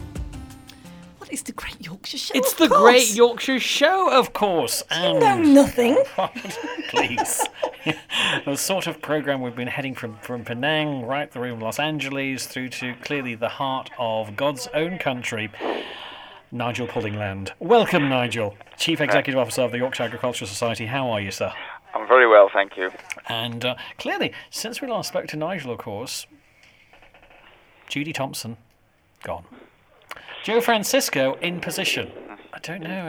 What is the Great Yorkshire Show? It's Of the course. Great Yorkshire Show, of course. And know nothing. Please. The sort of programme we've been heading from, from Penang right through Los Angeles through to clearly the heart of God's own country, Nigel Pullingland. Welcome, Nigel, Chief Executive Officer of the Yorkshire Agricultural Society. How are you, sir? I'm very well, thank you. And uh, clearly, since we last spoke to Nigel, of course, Judy Thompson, gone. Joe Francisco in position. I don't know.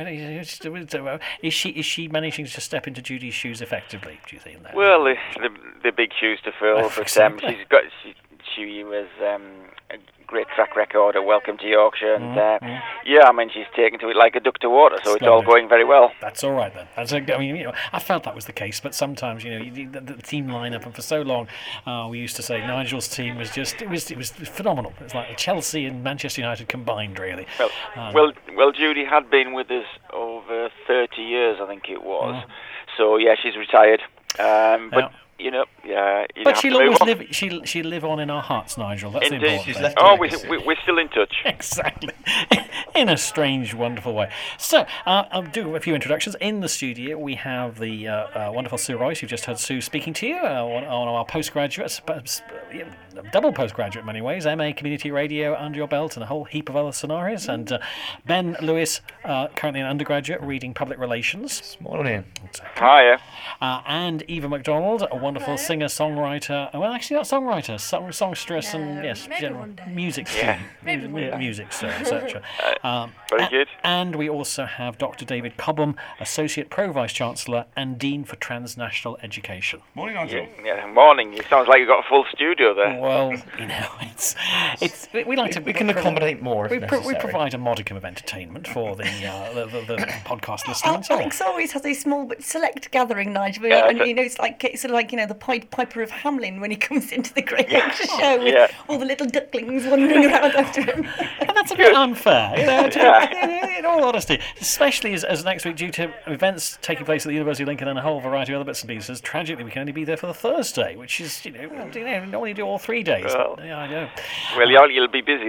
Is she is she managing to step into Judy's shoes effectively? Do you think that? Well, the, the, the big shoes to fill, Oh, but um, exactly. she's got she, she was um, a great track record of Welcome to Yorkshire, and uh, Mm, mm. yeah, I mean she's taken to it like a duck to water, so it's all Splendid. going very well. That's all right then. That's a, I mean, you know, I felt that was the case, but sometimes, you know, you, the, the team lineup, and for so long, uh, we used to say Nigel's team was just it was it was phenomenal. It was like Chelsea and Manchester United combined, really. Well, Um, well, well, Judy had been with us over thirty years, I think it was. Mm. So yeah, she's retired. Um, but Yeah. you know, yeah, you But have she'll to move always on. live. She'll she'll live on in our hearts, Nigel. That's the Indeed, important thing. oh, we, we, we're still in touch. Exactly, in a strange, wonderful way. So, uh, I'll do a few introductions. In the studio, we have the uh, uh, wonderful Sue Royce. You've just heard Sue speaking to you, uh, one, one of our postgraduates, uh, yeah, double postgraduate in many ways, M A Community Radio under your belt, and a whole heap of other scenarios. And uh, Ben Lewis, uh, currently an undergraduate, reading public relations. Morning. Hiya. Uh, and Eva MacDonald, a wonderful singer, songwriter. Well, actually, not songwriter, song, songstress, and yes, maybe general one day. music Yeah. student, Maybe mu- one day. music star, et cetera. Um, Very a- good. And we also have Doctor David Cobham, Associate Pro Vice Chancellor and Dean for Transnational Education. Morning, Nigel. Yeah, yeah, morning. It sounds like you've got a full studio there. Well, you know, it's it's we we like to We can accommodate more if we, pro- we necessary. provide a modicum of entertainment for the uh, the, the, the podcast listener and so on. Alex always has a small but select gathering, Nigel. Yeah, and but- you know, it's like it's sort of like you know the Pied Piper of Hamelin when he comes into the Great Yorkshire Show with Yeah. all the little ducklings wandering around after him. And that's a bit unfair, you know, to- Yeah. in all honesty. Especially as, as next week, due to events taking place at the University of Lincoln and a whole variety of other bits and pieces, tragically we can only be there for the Thursday, which is, you know, you know normally do all three days. Well. Yeah, I know. Well, you'll, you'll be busy then.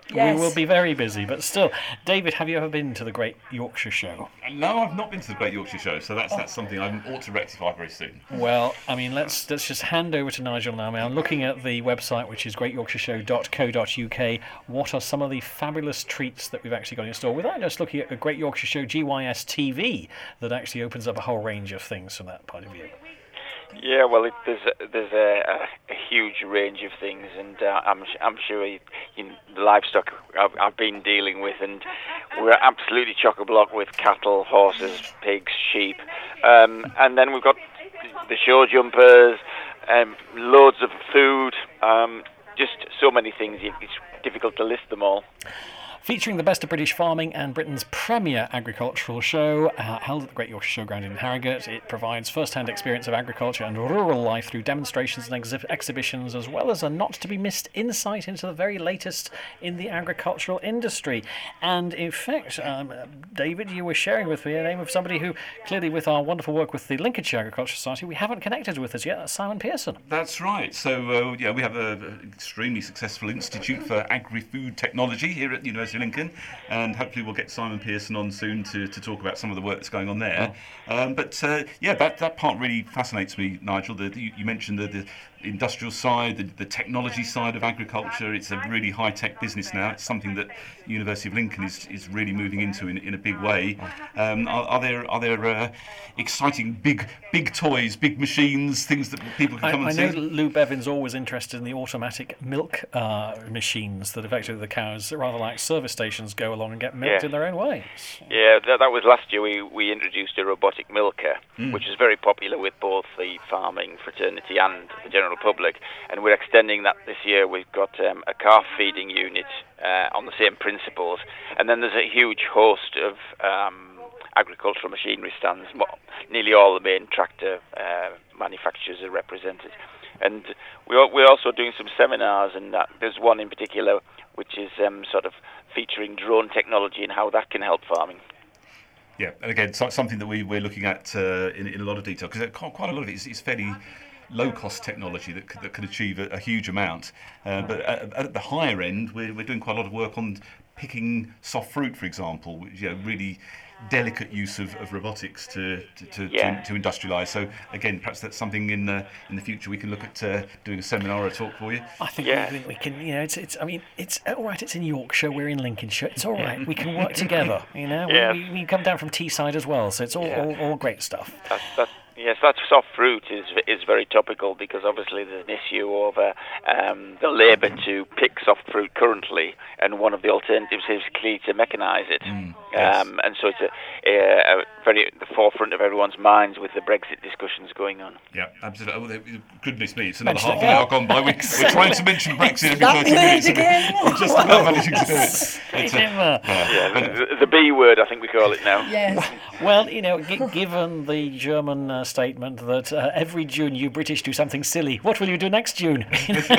Yes. We will be very busy, but still. David, have you ever been to the Great Yorkshire Show? No, I've not been to the Great Yorkshire Show, so that's that's something I ought to rectify very soon. Well, I mean, let's let's just hand over to Nigel now. I mean, I'm looking at the website, which is great yorkshire show dot co dot uk. What are some of the fabulous treats that we've actually got in store? Without just looking at a Great Yorkshire Show G Y S T V, that actually opens up a whole range of things from that point of view. Yeah, well, it, there's a, there's a, a, a huge range of things, and uh, I'm I'm sure you, you know, the livestock I've, I've been dealing with, and we're absolutely chock-a-block with cattle, horses, pigs, sheep, um, and then we've got the show jumpers, um, loads of food, um, just so many things. It's difficult to list them all. Featuring the best of British farming and Britain's premier agricultural show, uh, held at the Great Yorkshire Showground in Harrogate, it provides first-hand experience of agriculture and rural life through demonstrations and exhi- exhibitions, as well as a not-to-be-missed insight into the very latest in the agricultural industry. And in fact, um, David, you were sharing with me the name of somebody who, clearly with our wonderful work with the Lincolnshire Agriculture Society, we haven't connected with us yet. That's Simon Pearson. That's right. So, uh, yeah, we have an extremely successful Institute for Agri-Food Technology here at the University of Lincoln, and hopefully we'll get Simon Pearson on soon to, to talk about some of the work that's going on there. Um, but, uh, yeah, that, that part really fascinates me, Nigel. The, you, you mentioned the, the industrial side, the, the technology side of agriculture. It's a really high-tech business now. It's something that University of Lincoln is, is really moving into in, in a big way. Um, are, are there are there uh, exciting big big toys, big machines, things that people can I, come and I see? know Lou Bevan's always interested in the automatic milk uh, machines that effectively the cows, rather like service stations, go along and get milked Yeah. in their own way. Yeah, that, that was last year. We, we introduced a robotic milker, Mm. which is very popular with both the farming fraternity and the general public. And we're extending that this year. We've got um, a calf feeding unit uh, on the same principles. And then there's a huge host of um, agricultural machinery stands. Mo- Nearly all the main tractor uh, manufacturers are represented. And we are, we're also doing some seminars, and that, there's one in particular which is um, sort of featuring drone technology and how that can help farming. Yeah, and again, so, something that we, we're looking at uh, in, in a lot of detail, because quite a lot of it is, is fairly low-cost technology that, c- that could achieve a, a huge amount. Uh, but at, at the higher end, we're, we're doing quite a lot of work on picking soft fruit, for example, which, you know, really delicate use of, of robotics to to, to, Yeah. to to industrialise. So again, perhaps that's something in the in the future we can look at uh, doing a seminar or a talk for you. I think Yeah. we, we can, you know, it's, it's, I mean, it's all right, it's in Yorkshire, we're in Lincolnshire, it's all right, we can work together, you know, Yeah. we, we, we come down from Teesside as well, so it's all, Yeah. all, all great stuff. That's, that's, yes, that soft fruit is is very topical because obviously there's an issue over um, the labour to pick soft fruit currently, and one of the alternatives is clearly to mechanise it. yes. um, and so it's a, a, a very at the forefront of everyone's minds with the Brexit discussions going on. Yeah, absolutely. Oh, they- goodness me, it's another Mention half it an again. hour gone by. We, we're trying to mention Brexit every That thirty minutes. word and again. We're just about managing to do it. It's a- Never. Yeah, the, the B word, I think we call it now. Yes. Well, you know, g- given the German uh, statement that uh, every June you British do something silly, what will you do next June?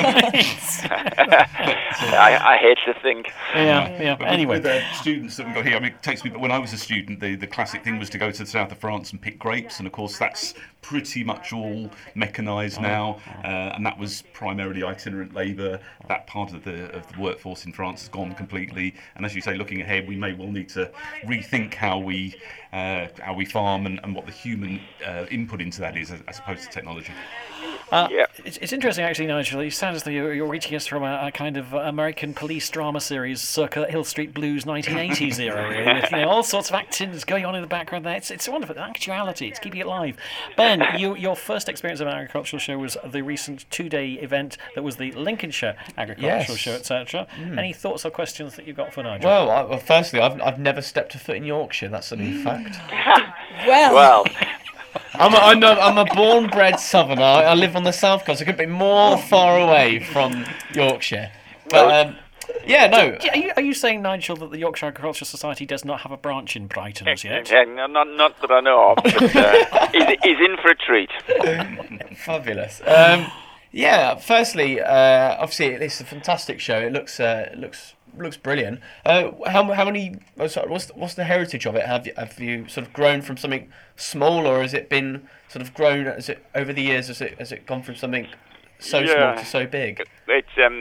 I, I hate to think. yeah, yeah. But with- Anyway, with the students that we've got here, I mean, it takes me. When I was a student, the, the classic thing was to go to the south of France and pick grapes, and of course that's pretty much all mechanised now, uh, and that was primarily itinerant labour. That part of the of the workforce in France has gone completely. And as you say, looking ahead, we may well need to rethink how we uh, how we farm and, and what the human uh, input into that is, as, as opposed to technology. Uh, Yeah. it's, it's interesting, actually, Nigel. You sound as though you're, you're reaching us from a, a kind of American police drama series circa Hill Street Blues nineteen eighties era, really, with, you know, all sorts of actions going on in the background there. It's, it's wonderful. Actuality, it's keeping it live. Ben, you, your first experience of an agricultural show was the recent two-day event that was the Lincolnshire Agricultural Yes. Show, et cetera. Any thoughts or questions that you've got for Nigel? Well, I, well, firstly, I've I've never stepped a foot in Yorkshire. That's a new fact. Well, Well, I'm a, I'm a, I'm a born-bred southerner. I, I live on the south coast. I couldn't be more far away from Yorkshire. But um, yeah, no. Are you, are you saying, Nigel, that the Yorkshire Agricultural Society does not have a branch in Brighton as yet? yeah, no, not not that I know of, but uh, he's, he's in for a treat. Fabulous. Um, yeah. Firstly, uh, obviously, it's a fantastic show. It looks uh, it looks looks brilliant. Uh, how how many? Oh, sorry, what's what's the heritage of it? Have you, have you sort of grown from something small, or has it been sort of grown? Has it over the years? Has it has it gone from something so small Yeah. to so big? It's um,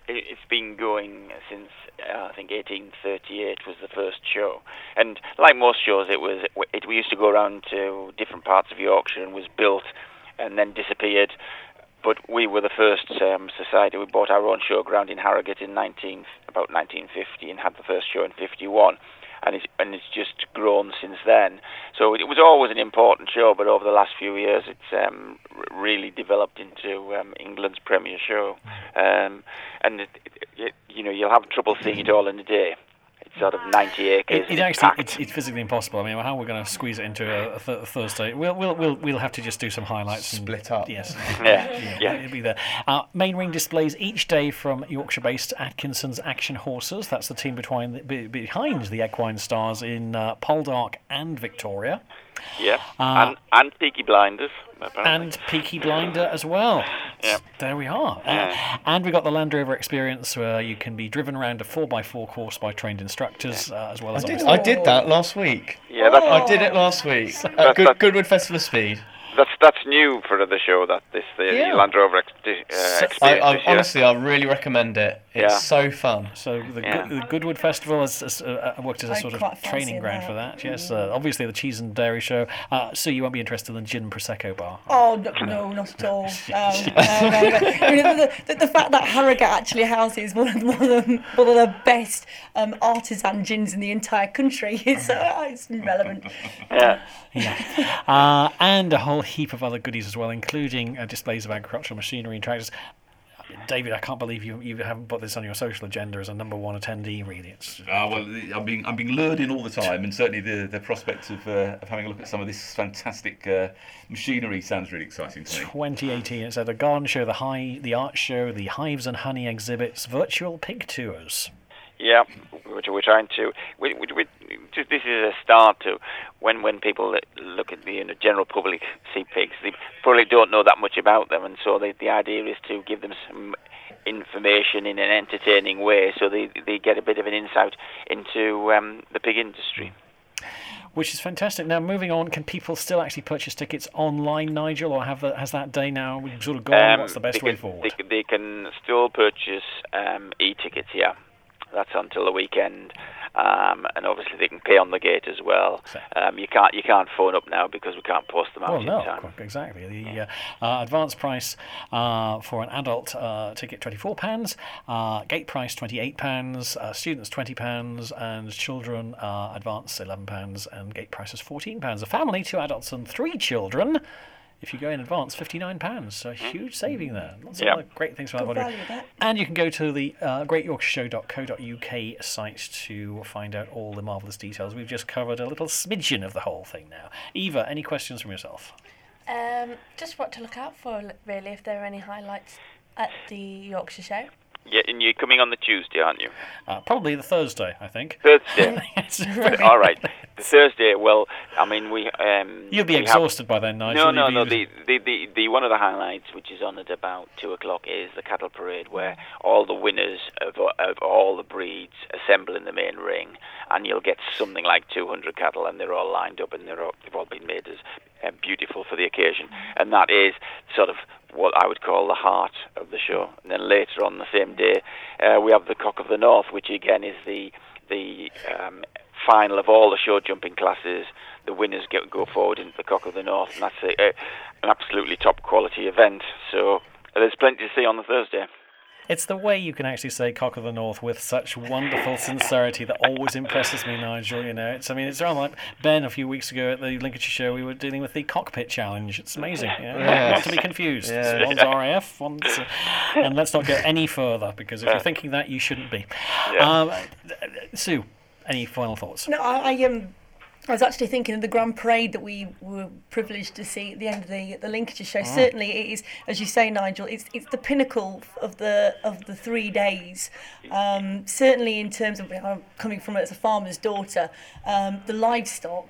it, it's been going since uh, I think eighteen thirty-eight was the first show, and like most shows, it was it, we used to go around to different parts of Yorkshire and was built and then disappeared. But we were the first um, society. We bought our own showground in Harrogate in nineteen about nineteen fifty and had the first show in fifty-one. And it's, and it's just grown since then. So it was always an important show, but over the last few years, it's um, r- really developed into um, England's premier show. Um, and it, it, it, you know, you'll have trouble seeing it all in a day. It's sort of ninety acres. It, it actually, it's, it's physically impossible. I mean, how we're going to squeeze it into a, a, th- a Thursday? We'll, we'll, we'll, we'll have to just do some highlights. Split up. Yes. Yeah, yeah, yeah. It'll be there. Uh, main ring displays each day from Yorkshire-based Atkinson's Action Horses. That's the team behind the, be, behind the Equine Stars in uh, Poldark and Victoria. Yeah, Uh, and, and Peaky Blinders, apparently. And Peaky Blinder as well. Yeah. There we are. Yeah. Uh, and we've got the Land Rover experience where you can be driven around a four by four course by trained instructors, uh, as well I as... did, obviously- I did that last week. Yeah, that's- I did it last week That's- at Good, that's- Goodwood Festival of Speed. That's that's new for the show. That this the Yeah. Land Rover ex- uh, So- experience. I, I, this year. honestly, I really recommend it. It's Yeah. so fun. So the, Yeah. Good, the Goodwood Festival has, has uh, worked as a I sort of quite fancy training ground that. for that. Yes, uh, obviously the cheese and dairy show. Uh, Sue, you won't be interested in the gin and prosecco bar. Oh no, no, not at all. Um, no, no, no. I mean, the, the, the fact that Harrogate actually houses one of, one of, the, one of the best um, artisan gins in the entire country is uh, it's relevant. Yeah. Yeah. Uh, and a whole heap of other goodies as well, including uh, displays of agricultural machinery and tractors. David, I can't believe you you haven't put this on your social agenda as a number one attendee. Really, it's Ah, well, I'm being I'm being lured in all the time, and certainly the the prospect of uh, of having a look at some of this fantastic uh, machinery sounds really exciting to me. twenty eighteen. It's at the garden show, the high, the art show, the hives and honey exhibits, virtual pig tours. Yeah, which we're trying to. We, we, we, just, this is a start to when when people look at the you know, general public see pigs, they probably don't know that much about them, and so the the idea is to give them some information in an entertaining way, so they they get a bit of an insight into um, the pig industry. Which is fantastic. Now, moving on, can people still actually purchase tickets online, Nigel, or have the, has that day now sort of gone? Um, What's the best they way can, forward? They, they can still purchase um, e-tickets, yeah. That's until the weekend, um, and obviously they can pay on the gate as well. Um, you can't you can't phone up now because we can't post them out Well, in no, time. qu- exactly. The uh, uh, advance price uh, for an adult uh, ticket twenty-four pounds, uh, gate price twenty-eight pounds, uh, students twenty pounds, and children uh, advance eleven pounds, and gate price is fourteen pounds. A family, two adults and three children, if you go in advance, fifty-nine pounds. So a huge saving there. Lots Yeah. of other great things for Good everybody. value, that. And you can go to the uh, great yorkshire show dot co dot U K site to find out all the marvellous details. We've just covered a little smidgen of the whole thing now. Eva, any questions from yourself? Um, just what to look out for, l- really, if there are any highlights at the Yorkshire Show. Yeah, and you're coming on the Tuesday, aren't you? Uh, probably the Thursday, I think. Thursday. Yes. All right. The Thursday. Well, I mean, we. Um, You'll be we have- exhausted by then, Nigel. No, no, You'll no. be- The, the, the, the one of the highlights, which is on at about two o'clock, is the cattle parade, where all the winners of of all the breeds assemble in the main ring, and you'll get something like two hundred cattle, and they're all lined up, and they're all, they've all been made as uh, beautiful for the occasion, and that is sort of what I would call the heart of the show. And then later on the same day, uh, we have the Cock of the North, which again is the the um, final of all the show jumping classes. The winners get go forward into the Cock of the North, and that's a, a, an absolutely top quality event. So there's plenty to see on the Thursday. It's the way you can actually say Cock of the North with such wonderful sincerity that always impresses me, Nigel. You know, it's I mean, it's rather like Ben a few weeks ago at the Lincolnshire show. We were dealing with the cockpit challenge. It's amazing. You know? Yes. Not to be confused. Yes. One's R A F, one's, uh, and let's not get any further because if you're thinking that, you shouldn't be. Yeah. Um, Sue, any final thoughts? No, I, I um, I was actually thinking of the Grand Parade that we were privileged to see at the end of the the Lincolnshire show. Ah. Certainly, it is, as you say, Nigel. It's it's the pinnacle of the of the three days. Um, certainly, in terms of you know, coming from it as a farmer's daughter, um, the livestock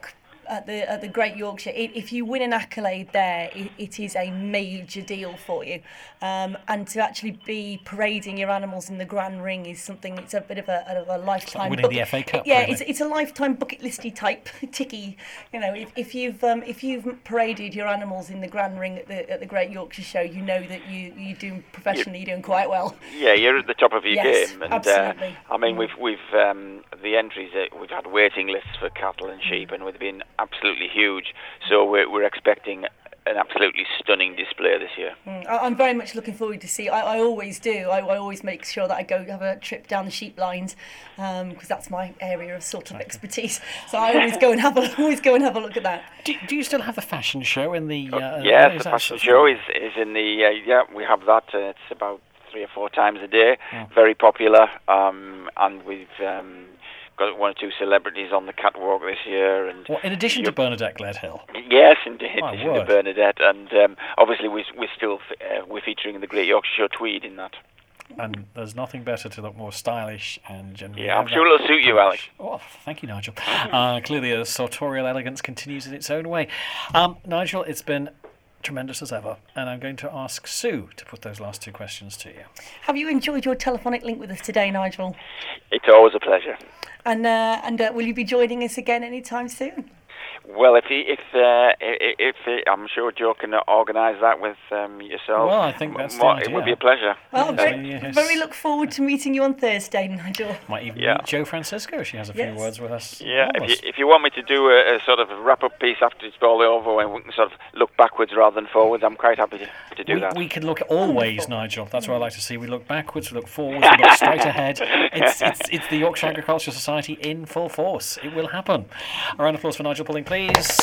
at the at the Great Yorkshire, it, if you win an accolade there, it, it is a major deal for you. Um, and to actually be parading your animals in the Grand Ring is something. It's a bit of a, a, a lifetime. Winning bucket, the F A Cup. Yeah, really. it's it's a lifetime bucket listy type ticky. You know, if, if you've um, if you've paraded your animals in the Grand Ring at the at the Great Yorkshire Show, you know that you you do professionally. You're doing quite well. Yeah, you're at the top of your Yes, game. And, absolutely. Uh, I mean, we've we've um, the entries uh, we've had waiting lists for cattle and sheep, and they've been absolutely huge. So we're we're expecting an absolutely stunning display this year. Mm, I, I'm very much looking forward to see. I, I always do. I, I always make sure that I go have a trip down the sheep lines because um, that's my area of sort of expertise. So I always go and have a always go and have a look at that. Do, do you still have the fashion show in the? Uh, yes, is the that fashion sort of- show is is in the uh, yeah we have that. Uh, it's about three or four times a day. Oh. Very popular, um, and we've. Um, Got one or two celebrities on the catwalk this year, and Well, in addition to Bernadette Gledhill. yes, indeed, My in the word. Bernadette, and um, obviously we we're still uh, we're featuring the Great Yorkshire Show tweed in that. And there's nothing better to look more stylish and generally. Yeah, I'm have sure that it'll suit you, polish. Alex. Oh, thank you, Nigel. Uh, clearly, the sartorial elegance continues in its own way. Um, Nigel, it's been tremendous as ever, and I'm going to ask Sue to put those last two questions to you. Have you enjoyed your telephonic link with us today, Nigel? It's always a pleasure. And uh, and uh, will you be joining us again anytime soon? Well, if he, if uh, if, if he, I'm sure Joe can organise that with um, yourself. Well, I think that's the Mo- It idea. would be a pleasure. Well, Yes. very, Yes. very look forward to meeting you on Thursday, Nigel. Might even Yeah. meet Joe Francisco. She has a few Yes. words with us. Yeah, all of if us. you, if you want me to do a, a sort of wrap-up piece after it's all over, and we can sort of look backwards rather than forwards, I'm quite happy to, to do we, that. we can look always, Nigel. That's what I like to see. We look backwards, we look forwards, we look straight ahead. It's, it's, it's the Yorkshire Agricultural Society in full force. It will happen. A round of applause for Nigel Pulling, please.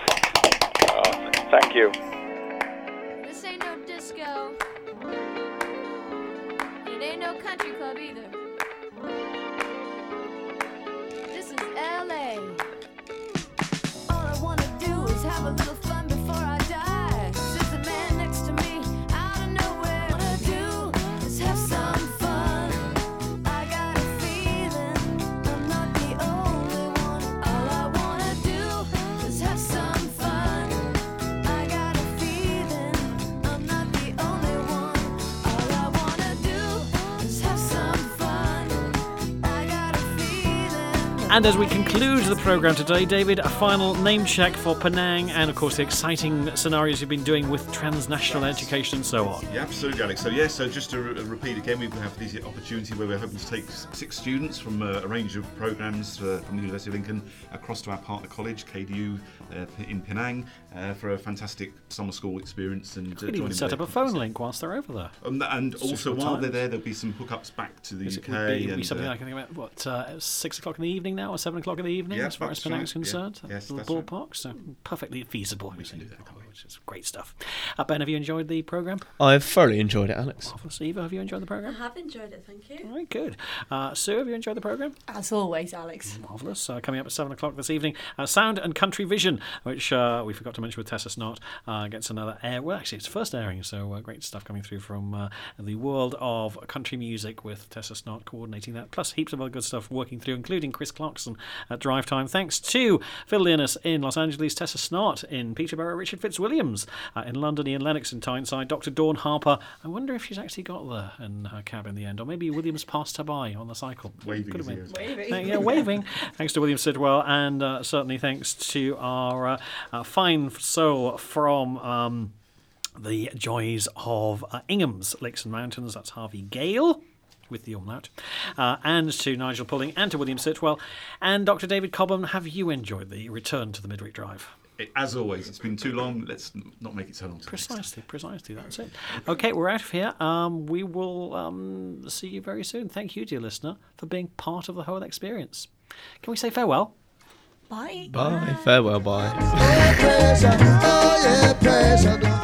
Oh, thank you. This ain't no disco. It ain't no country club either. This is L A. All I wanna do is have a little fun before I die. Sits a man next to me out of nowhere. What I do is have some fun. I got a feeling I'm not the only one. All I wanna do is have some fun. I got a feeling I'm not the only one. All I wanna do is have some fun. I got a feeling. And as we conclude the programme today, David, a final name check for Penang and, of course, the exciting scenarios you've been doing with transnational education and so on. Yeah, absolutely, Alex. So, yeah, so just to re- repeat again, we have this opportunity where we're hoping to take s- six students from uh, a range of programmes uh, from the University of Lincoln across to our partner college, K D U, uh, P- in Penang, uh, for a fantastic summer school experience. And uh, Could join even them set there. up a phone link whilst they're over there. Um, and also, Suitable while they're times. there, there'll be some hookups back to the Is U it K. would be, would be and, something uh, I can think about, what, uh, six o'clock in the evening now or seven o'clock in the evening Yeah, as far as that's Penang's right, yeah. concerned? Yes, the that's ballpark, so perfectly feasible. We can do that, which is great stuff. Uh, Ben, have you enjoyed the programme? I've thoroughly enjoyed it, Alex. Marvellous. Eva, have you enjoyed the I programme? have enjoyed it, thank you. All right, good. Uh, Sue, have you enjoyed the programme? As always, Alex. Marvellous. Uh, coming up at seven o'clock this evening, uh, Sound and Country Vision, which uh, we forgot to mention with Tessa Snott, uh, gets another air. Well, actually, it's first airing, so uh, great stuff coming through from uh, the world of country music with Tessa Snott coordinating that, plus heaps of other good stuff working through, including Chris Clarkson at Drive Time. Thanks to Phil Leonis in Los Angeles, Tessa Snott in Peterborough, Richard Fitzwilliams uh, in London, Ian Lennox in Tyneside, Doctor Dawn Harper. I wonder if she's actually got there in her cab in the end, or maybe Williams passed her by on the cycle. Waving Could have his been. ears. Waving. Uh, yeah, waving. Thanks to William Sidwell, and uh, certainly thanks to our uh, uh, fine soul from um, the joys of uh, Ingham's Lakes and Mountains. That's Harvey Gale with the umlaut, uh, and to Nigel Pulling and to William Sitwell. And Doctor David Cobham, have you enjoyed the return to the Midweek Drive? It, as always, it's been too long. Let's n- not make it so long. till next time. Precisely, precisely, that's it. Okay, we're out of here. Um, we will um, see you very soon. Thank you, dear listener, for being part of the whole experience. Can we say farewell? Bye. Bye. Farewell, bye. Oh, yeah, pressure. Oh, yeah, pressure.